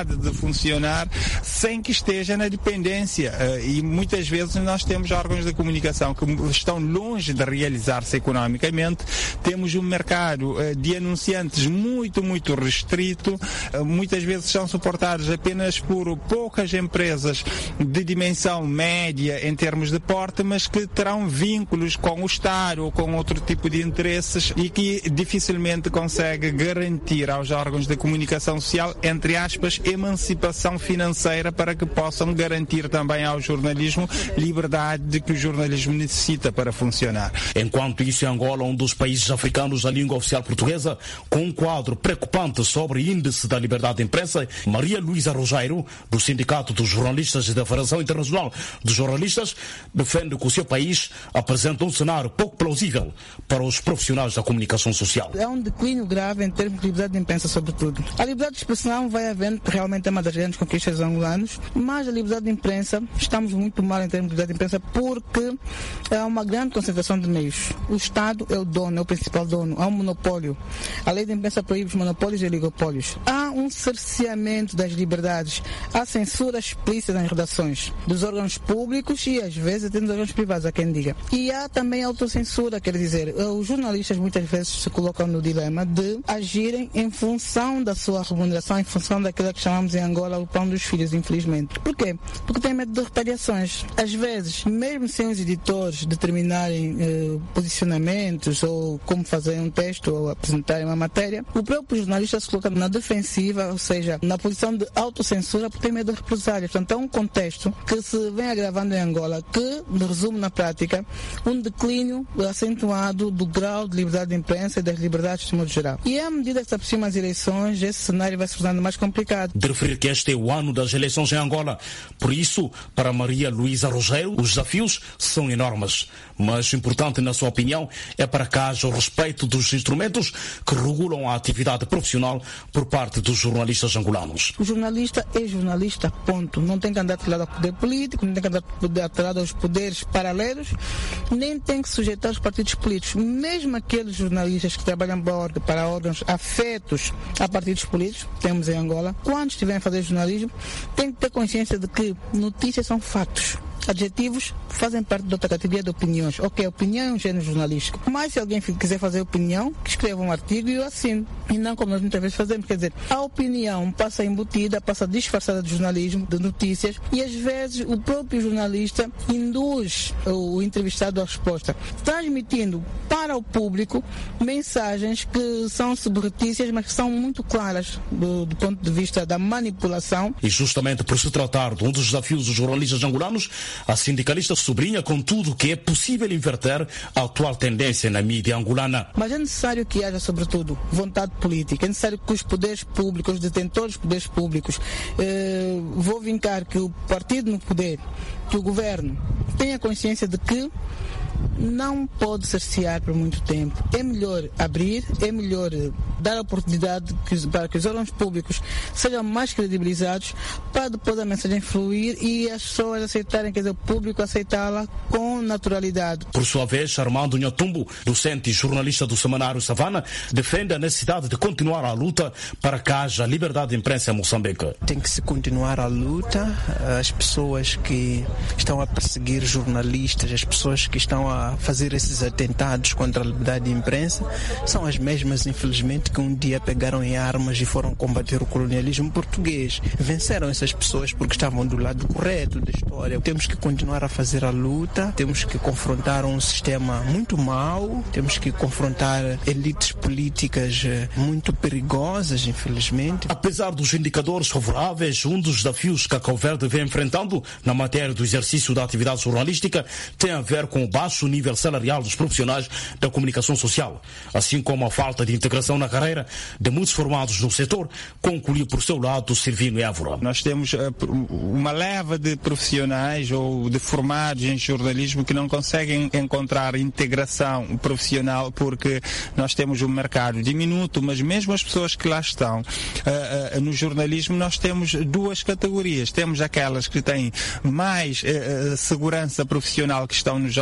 [SPEAKER 22] capacidade de funcionar sem que esteja na dependência. E muitas vezes nós temos órgãos de comunicação que estão longe de realizar-se economicamente, temos um mercado de anunciantes muito, muito restrito, muitas vezes são suportados apenas por poucas empresas de dimensão média em termos de porte, mas que terão vínculos com o Estado ou com outro tipo de interesses e que dificilmente consegue garantir aos órgãos de comunicação social, entre aspas, emancipação financeira para que possam garantir também ao jornalismo liberdade de que o jornalismo necessita para funcionar.
[SPEAKER 19] Enquanto isso, em Angola, um dos países africanos da língua oficial portuguesa, com um quadro preocupante sobre o índice da liberdade de imprensa, Maria Luísa Rogério, do Sindicato dos Jornalistas e da Federação Internacional dos Jornalistas, defende que o seu país apresenta um cenário pouco plausível para os profissionais da comunicação social.
[SPEAKER 5] É um declínio grave em termos de liberdade de imprensa, sobretudo. A liberdade de expressão vai havendo, que realmente é uma das grandes conquistas angolanos, mas a liberdade de imprensa, estamos muito mal em termos de liberdade de imprensa porque é uma grande concentração de meios. O Estado é o dono, é o principal dono, há um monopólio. A lei de imprensa proíbe os monopólios e oligopólios. Há um cerceamento das liberdades, há censura explícita nas redações dos órgãos públicos e às vezes até dos órgãos privados, há quem diga. E há também autocensura, quer dizer, os jornalistas muitas vezes se colocam no dilema de agirem em função da sua remuneração, em função daquilo que chamamos em Angola o pão dos filhos, infelizmente. Por quê? Porque tem medo de retaliações. Às vezes, mesmo sem os editores determinarem posicionamentos ou como fazer um texto ou apresentarem uma matéria, o próprio jornalista se coloca na defensiva, ou seja, na posição de autocensura porque tem medo de represálias. Portanto, é um contexto que se vem agravando em Angola, que resume na prática um declínio acentuado do grau de liberdade de imprensa e das liberdades de modo geral. E à medida que se aproximam as eleições, esse cenário vai se tornando mais complicado.
[SPEAKER 19] De referir que este é o ano das eleições em Angola. Por isso, para Maria Luísa Rogério, os desafios são enormes. Mas importante, na sua opinião, é para que haja o respeito dos instrumentos que regulam a atividade profissional por parte dos jornalistas angolanos.
[SPEAKER 5] O jornalista é jornalista, ponto. Não tem que andar atrelado ao poder político, não tem que andar atrelado aos poderes paralelos, nem tem que sujeitar os partidos políticos. Mesmo aqueles jornalistas que trabalham para órgãos afetos a partidos políticos, temos em Angola, quando estiverem a fazer jornalismo, têm que ter consciência de que notícias são fatos. Adjetivos fazem parte da outra categoria de opiniões. Ok, opinião é um gênero jornalístico. Mas se alguém quiser fazer opinião, que escreva um artigo e eu assino. E não como nós muitas vezes fazemos. Quer dizer, a opinião passa embutida, passa disfarçada de jornalismo, de notícias, e às vezes o próprio jornalista induz o entrevistado à resposta, transmitindo para o público mensagens que são subretícias, mas que são muito claras do ponto de vista da manipulação.
[SPEAKER 19] E justamente por se tratar de um dos desafios dos jornalistas angolanos, a sindicalista sublinha, contudo, que é possível inverter a atual tendência na mídia angolana.
[SPEAKER 5] Mas é necessário que haja, sobretudo, vontade política. É necessário que os poderes públicos, os detentores dos poderes públicos, vou vincar que o partido no poder, que o governo, tenha consciência de que não pode cercear por muito tempo. É melhor abrir, é melhor dar a oportunidade para que os órgãos públicos sejam mais credibilizados, para depois a mensagem fluir e as pessoas aceitarem, quer dizer, o público aceitá-la com naturalidade.
[SPEAKER 19] Por sua vez, Armando Nhatumbo, docente e jornalista do semanário Savana, defende a necessidade de continuar a luta para que haja liberdade de imprensa em Moçambique.
[SPEAKER 20] Tem que se continuar a luta. As pessoas que estão a perseguir jornalistas, as pessoas que estão a fazer esses atentados contra a liberdade de imprensa, são as mesmas, infelizmente, que um dia pegaram em armas e foram combater o colonialismo português. Venceram essas pessoas porque estavam do lado correto da história. Temos que continuar a fazer a luta, temos que confrontar um sistema muito mau, temos que confrontar elites políticas muito perigosas, infelizmente.
[SPEAKER 19] Apesar dos indicadores favoráveis, um dos desafios que a Cabo Verde vem enfrentando na matéria do exercício da atividade jornalística tem a ver com o baixo nível salarial dos profissionais da comunicação social, assim como a falta de integração na carreira de muitos formados no setor, concluiu por seu lado Silvino Évora.
[SPEAKER 22] Nós temos uma leva de profissionais ou de formados em jornalismo que não conseguem encontrar integração profissional porque nós temos um mercado diminuto, mas mesmo as pessoas que lá estão no jornalismo, nós temos duas categorias. Temos aquelas que têm mais segurança profissional, que estão nos órgãos de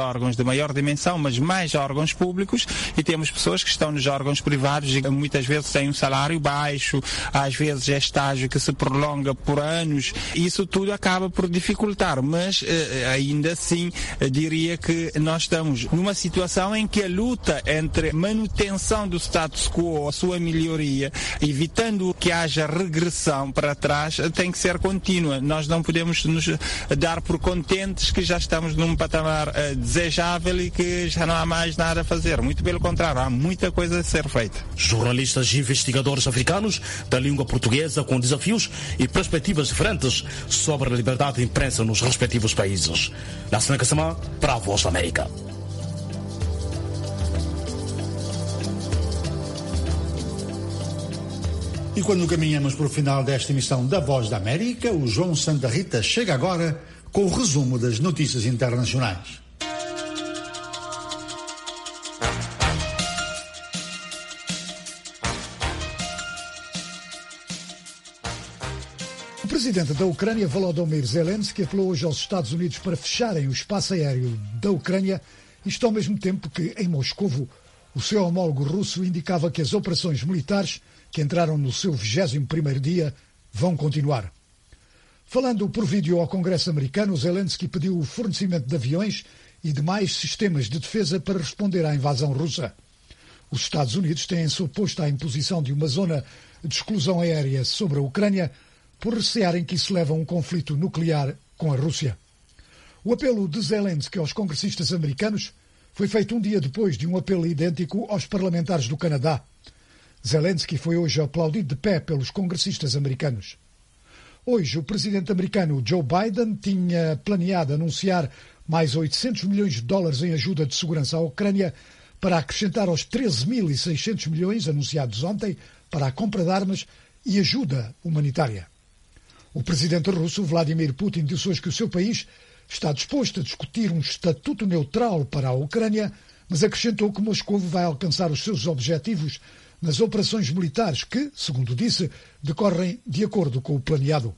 [SPEAKER 22] maior dimensão, mas mais órgãos públicos, e temos pessoas que estão nos órgãos privados e muitas vezes têm um salário baixo, às vezes é estágio que se prolonga por anos. Isso tudo acaba por dificultar, mas ainda assim diria que nós estamos numa situação em que a luta entre manutenção do status quo, a sua melhoria, evitando que haja regressão para trás, tem que ser contínua. Nós não podemos nos dar por contentes que já estamos num patamar desejável e que já não há mais nada a fazer. Muito pelo contrário, há muita coisa a ser feita.
[SPEAKER 19] Jornalistas e investigadores africanos da língua portuguesa com desafios e perspectivas diferentes sobre a liberdade de imprensa nos respectivos países. Lassana Kassamá, para a Voz da América.
[SPEAKER 1] E quando caminhamos para o final desta emissão da Voz da América, o João Santa Rita chega agora com o resumo das notícias internacionais.
[SPEAKER 2] O presidente da Ucrânia, Volodymyr Zelensky, apelou hoje aos Estados Unidos para fecharem o espaço aéreo da Ucrânia, isto ao mesmo tempo que, em Moscovo, o seu homólogo russo indicava que as operações militares, que entraram no seu 21º dia, vão continuar. Falando por vídeo ao Congresso americano, Zelensky pediu o fornecimento de aviões e demais sistemas de defesa para responder à invasão russa. Os Estados Unidos têm-se oposto à imposição de uma zona de exclusão aérea sobre a Ucrânia por recearem que isso leva a um conflito nuclear com a Rússia. O apelo de Zelensky aos congressistas americanos foi feito um dia depois de um apelo idêntico aos parlamentares do Canadá. Zelensky foi hoje aplaudido de pé pelos congressistas americanos. Hoje, o presidente americano Joe Biden tinha planeado anunciar mais 800 milhões de dólares em ajuda de segurança à Ucrânia para acrescentar aos 13.600 milhões anunciados ontem para a compra de armas e ajuda humanitária. O presidente russo Vladimir Putin disse hoje que o seu país está disposto a discutir um estatuto neutral para a Ucrânia, mas acrescentou que Moscou vai alcançar os seus objetivos nas operações militares que, segundo disse, decorrem de acordo com o planeado.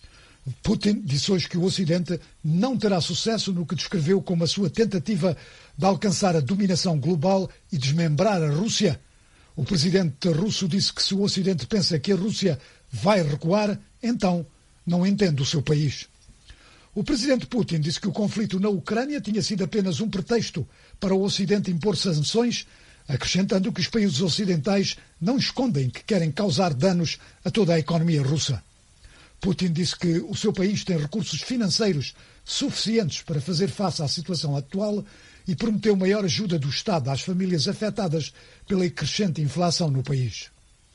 [SPEAKER 2] Putin disse hoje que o Ocidente não terá sucesso no que descreveu como a sua tentativa de alcançar a dominação global e desmembrar a Rússia. O presidente russo disse que se o Ocidente pensa que a Rússia vai recuar, então não entende o seu país. O presidente Putin disse que o conflito na Ucrânia tinha sido apenas um pretexto para o Ocidente impor sanções, acrescentando que os países ocidentais não escondem que querem causar danos a toda a economia russa. Putin disse que o seu país tem recursos financeiros suficientes para fazer face à situação atual e prometeu maior ajuda do Estado às famílias afetadas pela crescente inflação no país.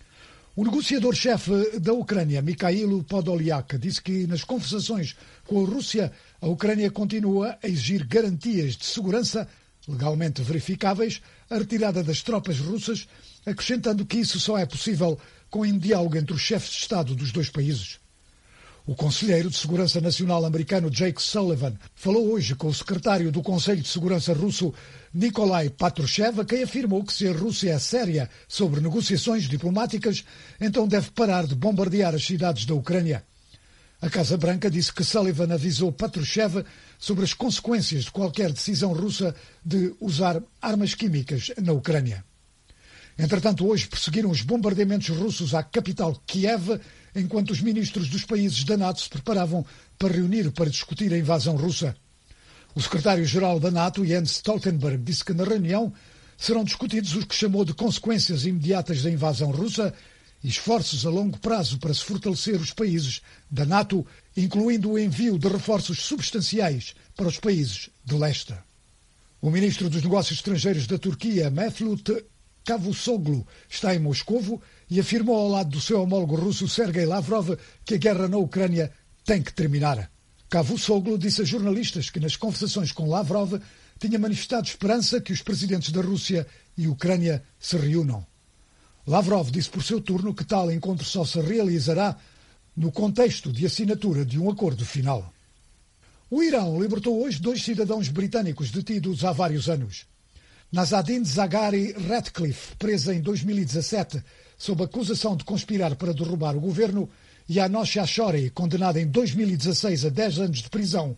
[SPEAKER 2] O negociador-chefe da Ucrânia, Mikhailo Podolyak, disse que nas conversações com a Rússia, a Ucrânia continua a exigir garantias de segurança legalmente verificáveis a retirada das tropas russas, acrescentando que isso só é possível com um diálogo entre os chefes de Estado dos dois países. O conselheiro de Segurança Nacional americano Jake Sullivan falou hoje com o secretário do Conselho de Segurança russo Nikolai Patrushev, a quem afirmou que se a Rússia é séria sobre negociações diplomáticas, então deve parar de bombardear as cidades da Ucrânia. A Casa Branca disse que Sullivan avisou Patrushev sobre as consequências de qualquer decisão russa de usar armas químicas na Ucrânia. Entretanto, hoje prosseguiram os bombardeamentos russos à capital Kiev, enquanto os ministros dos países da NATO se preparavam para reunir para discutir a invasão russa. O secretário-geral da NATO, Jens Stoltenberg, disse que na reunião serão discutidos os que chamou de consequências imediatas da invasão russa e esforços a longo prazo para se fortalecer os países da NATO, incluindo o envio de reforços substanciais para os países de leste. O ministro dos Negócios Estrangeiros da Turquia, Mevlut Cavusoglu, está em Moscovo e afirmou ao lado do seu homólogo russo Sergei Lavrov que a guerra na Ucrânia tem que terminar. Cavusoglu disse a jornalistas que nas conversações com Lavrov tinha manifestado esperança que os presidentes da Rússia e Ucrânia se reúnam. Lavrov disse por seu turno que tal encontro só se realizará no contexto de assinatura de um acordo final. O Irão libertou hoje 2 cidadãos britânicos detidos há vários anos. Nazanin Zaghari Ratcliffe, presa em 2017 sob acusação de conspirar para derrubar o governo, e Anosh Ashori, condenada em 2016 a 10 anos de prisão,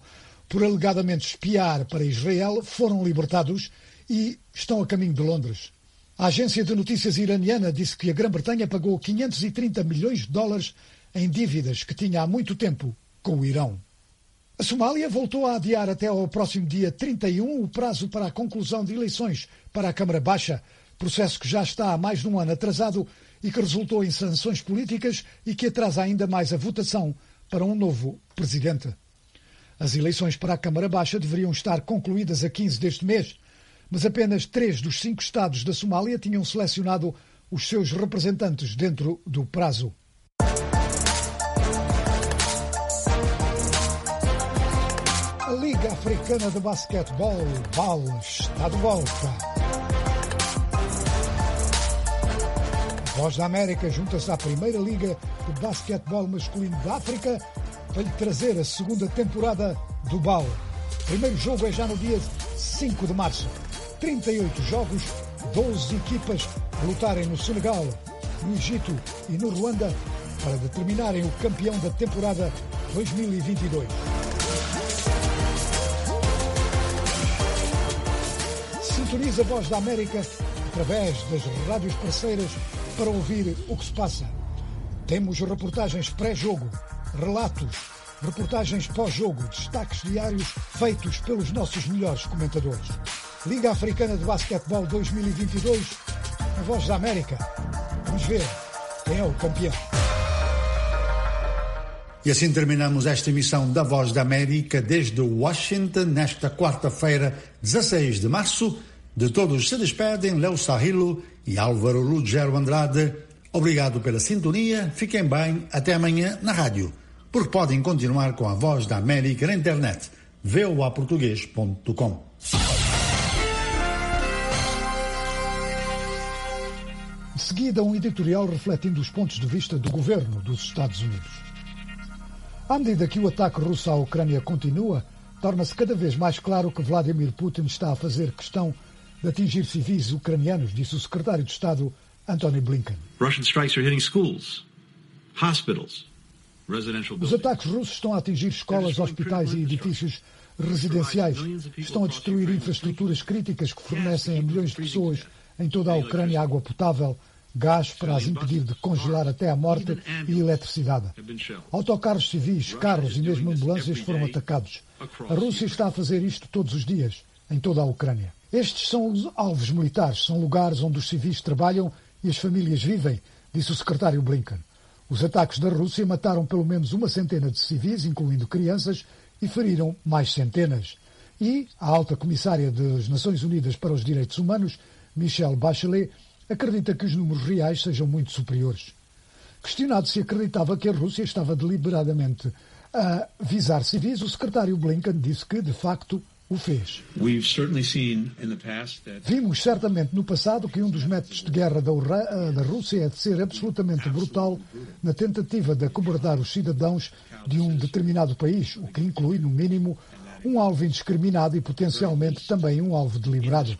[SPEAKER 2] por alegadamente espiar para Israel, foram libertados e estão a caminho de Londres. A agência de notícias iraniana disse que a Grã-Bretanha pagou 530 milhões de dólares em dívidas que tinha há muito tempo com o Irão. A Somália voltou a adiar até ao próximo dia 31 o prazo para a conclusão de eleições para a Câmara Baixa, processo que já está há mais de um ano atrasado e que resultou em sanções políticas e que atrasa ainda mais a votação para um novo presidente. As eleições para a Câmara Baixa deveriam estar concluídas a 15 deste mês, mas apenas 3 dos 5 estados da Somália tinham selecionado os seus representantes dentro do prazo. A Liga Africana de Basquetebol, BAL, está de volta. A Voz da América junta-se à primeira Liga de Basquetebol Masculino da África para lhe trazer a segunda temporada do BAL. O primeiro jogo é já no dia 5 de março. 38 jogos, 12 equipas a lutarem no Senegal, no Egito e no Ruanda para determinarem o campeão da temporada 2022. Sintoniza a Voz da América através das rádios parceiras para ouvir o que se passa. Temos reportagens pré-jogo, relatos, reportagens pós-jogo, destaques diários feitos pelos nossos melhores comentadores. Liga Africana de Basquetebol 2022, a Voz da América. Vamos ver quem é o campeão.
[SPEAKER 1] E assim terminamos esta emissão da Voz da América desde Washington, nesta quarta-feira, 16 de março. De todos se despedem Léo Sarrilo e Álvaro Ruggiero Andrade. Obrigado pela sintonia, fiquem bem, até amanhã na rádio, porque podem continuar com a Voz da América na internet, voaportugues.com.
[SPEAKER 2] De seguida, um editorial refletindo os pontos de vista do governo dos Estados Unidos. À medida que o ataque russo à Ucrânia continua, torna-se cada vez mais claro que Vladimir Putin está a fazer questão de atingir civis ucranianos, disse o secretário de Estado Antony Blinken. Os ataques russos estão a atingir escolas, hospitais e edifícios residenciais. Estão a destruir infraestruturas críticas que fornecem a milhões de pessoas em toda a Ucrânia água potável, gás para as impedir de congelar até à morte e eletricidade. Autocarros civis, carros e mesmo ambulâncias foram atacados. A Rússia está a fazer isto todos os dias, em toda a Ucrânia. Estes são os alvos militares, são lugares onde os civis trabalham e as famílias vivem, disse o secretário Blinken. Os ataques da Rússia mataram pelo menos 100 de civis, incluindo crianças, e feriram mais centenas. E a alta comissária das Nações Unidas para os Direitos Humanos, Michelle Bachelet, acredita que os números reais sejam muito superiores. Questionado se acreditava que a Rússia estava deliberadamente a visar civis, o secretário Blinken disse que, de facto, o fez. Vimos certamente no passado que um dos métodos de guerra da Rússia é de ser absolutamente brutal na tentativa de acobardar os cidadãos de um determinado país, o que inclui, no mínimo, um alvo indiscriminado e potencialmente também um alvo deliberado.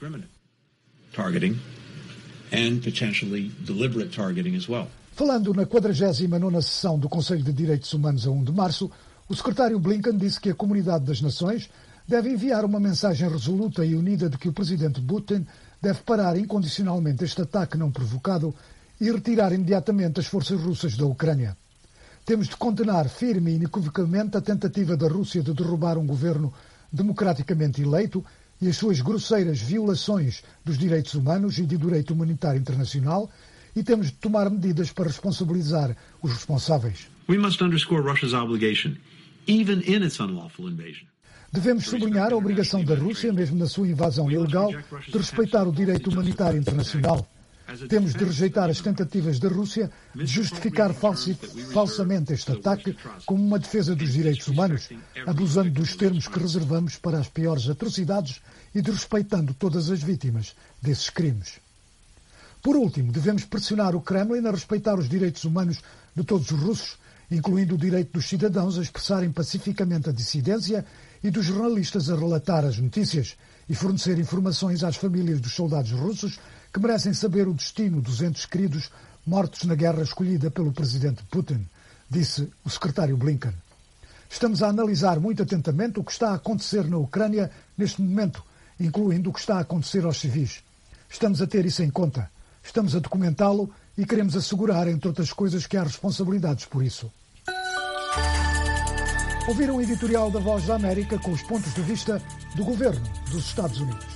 [SPEAKER 2] Falando na 49ª sessão do Conselho de Direitos Humanos a 1 de março, o secretário Blinken disse que a comunidade das nações deve enviar uma mensagem resoluta e unida de que o presidente Putin deve parar incondicionalmente este ataque não provocado e retirar imediatamente as forças russas da Ucrânia. Temos de condenar firme e inequivocamente a tentativa da Rússia de derrubar um governo democraticamente eleito e as suas grosseiras violações dos direitos humanos e do direito humanitário internacional, e temos de tomar medidas para responsabilizar os responsáveis.
[SPEAKER 9] We must underscore Russia's obligation, even in its unlawful invasion.
[SPEAKER 2] Devemos sublinhar a obrigação da Rússia, mesmo na sua invasão ilegal, de respeitar o direito humanitário internacional. Temos de rejeitar as tentativas da Rússia de justificar falsamente este ataque como uma defesa dos direitos humanos, abusando dos termos que reservamos para as piores atrocidades e desrespeitando todas as vítimas desses crimes. Por último, devemos pressionar o Kremlin a respeitar os direitos humanos de todos os russos, incluindo o direito dos cidadãos a expressarem pacificamente a dissidência e dos jornalistas a relatar as notícias e fornecer informações às famílias dos soldados russos que merecem saber o destino dos entes queridos mortos na guerra escolhida pelo presidente Putin, disse o secretário Blinken. Estamos a analisar muito atentamente o que está a acontecer na Ucrânia neste momento, incluindo o que está a acontecer aos civis. Estamos a ter isso em conta. Estamos a documentá-lo e queremos assegurar, entre outras coisas, que há responsabilidades por isso. Ouviram o editorial da Voz da América com os pontos de vista do governo dos Estados Unidos.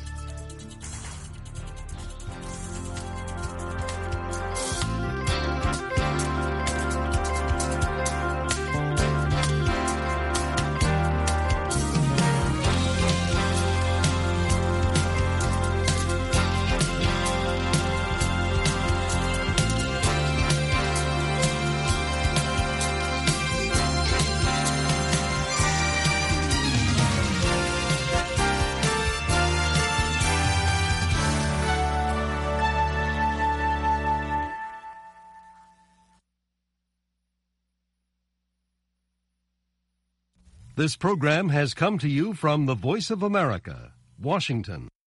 [SPEAKER 10] This program has come to you from the Voice of America, Washington.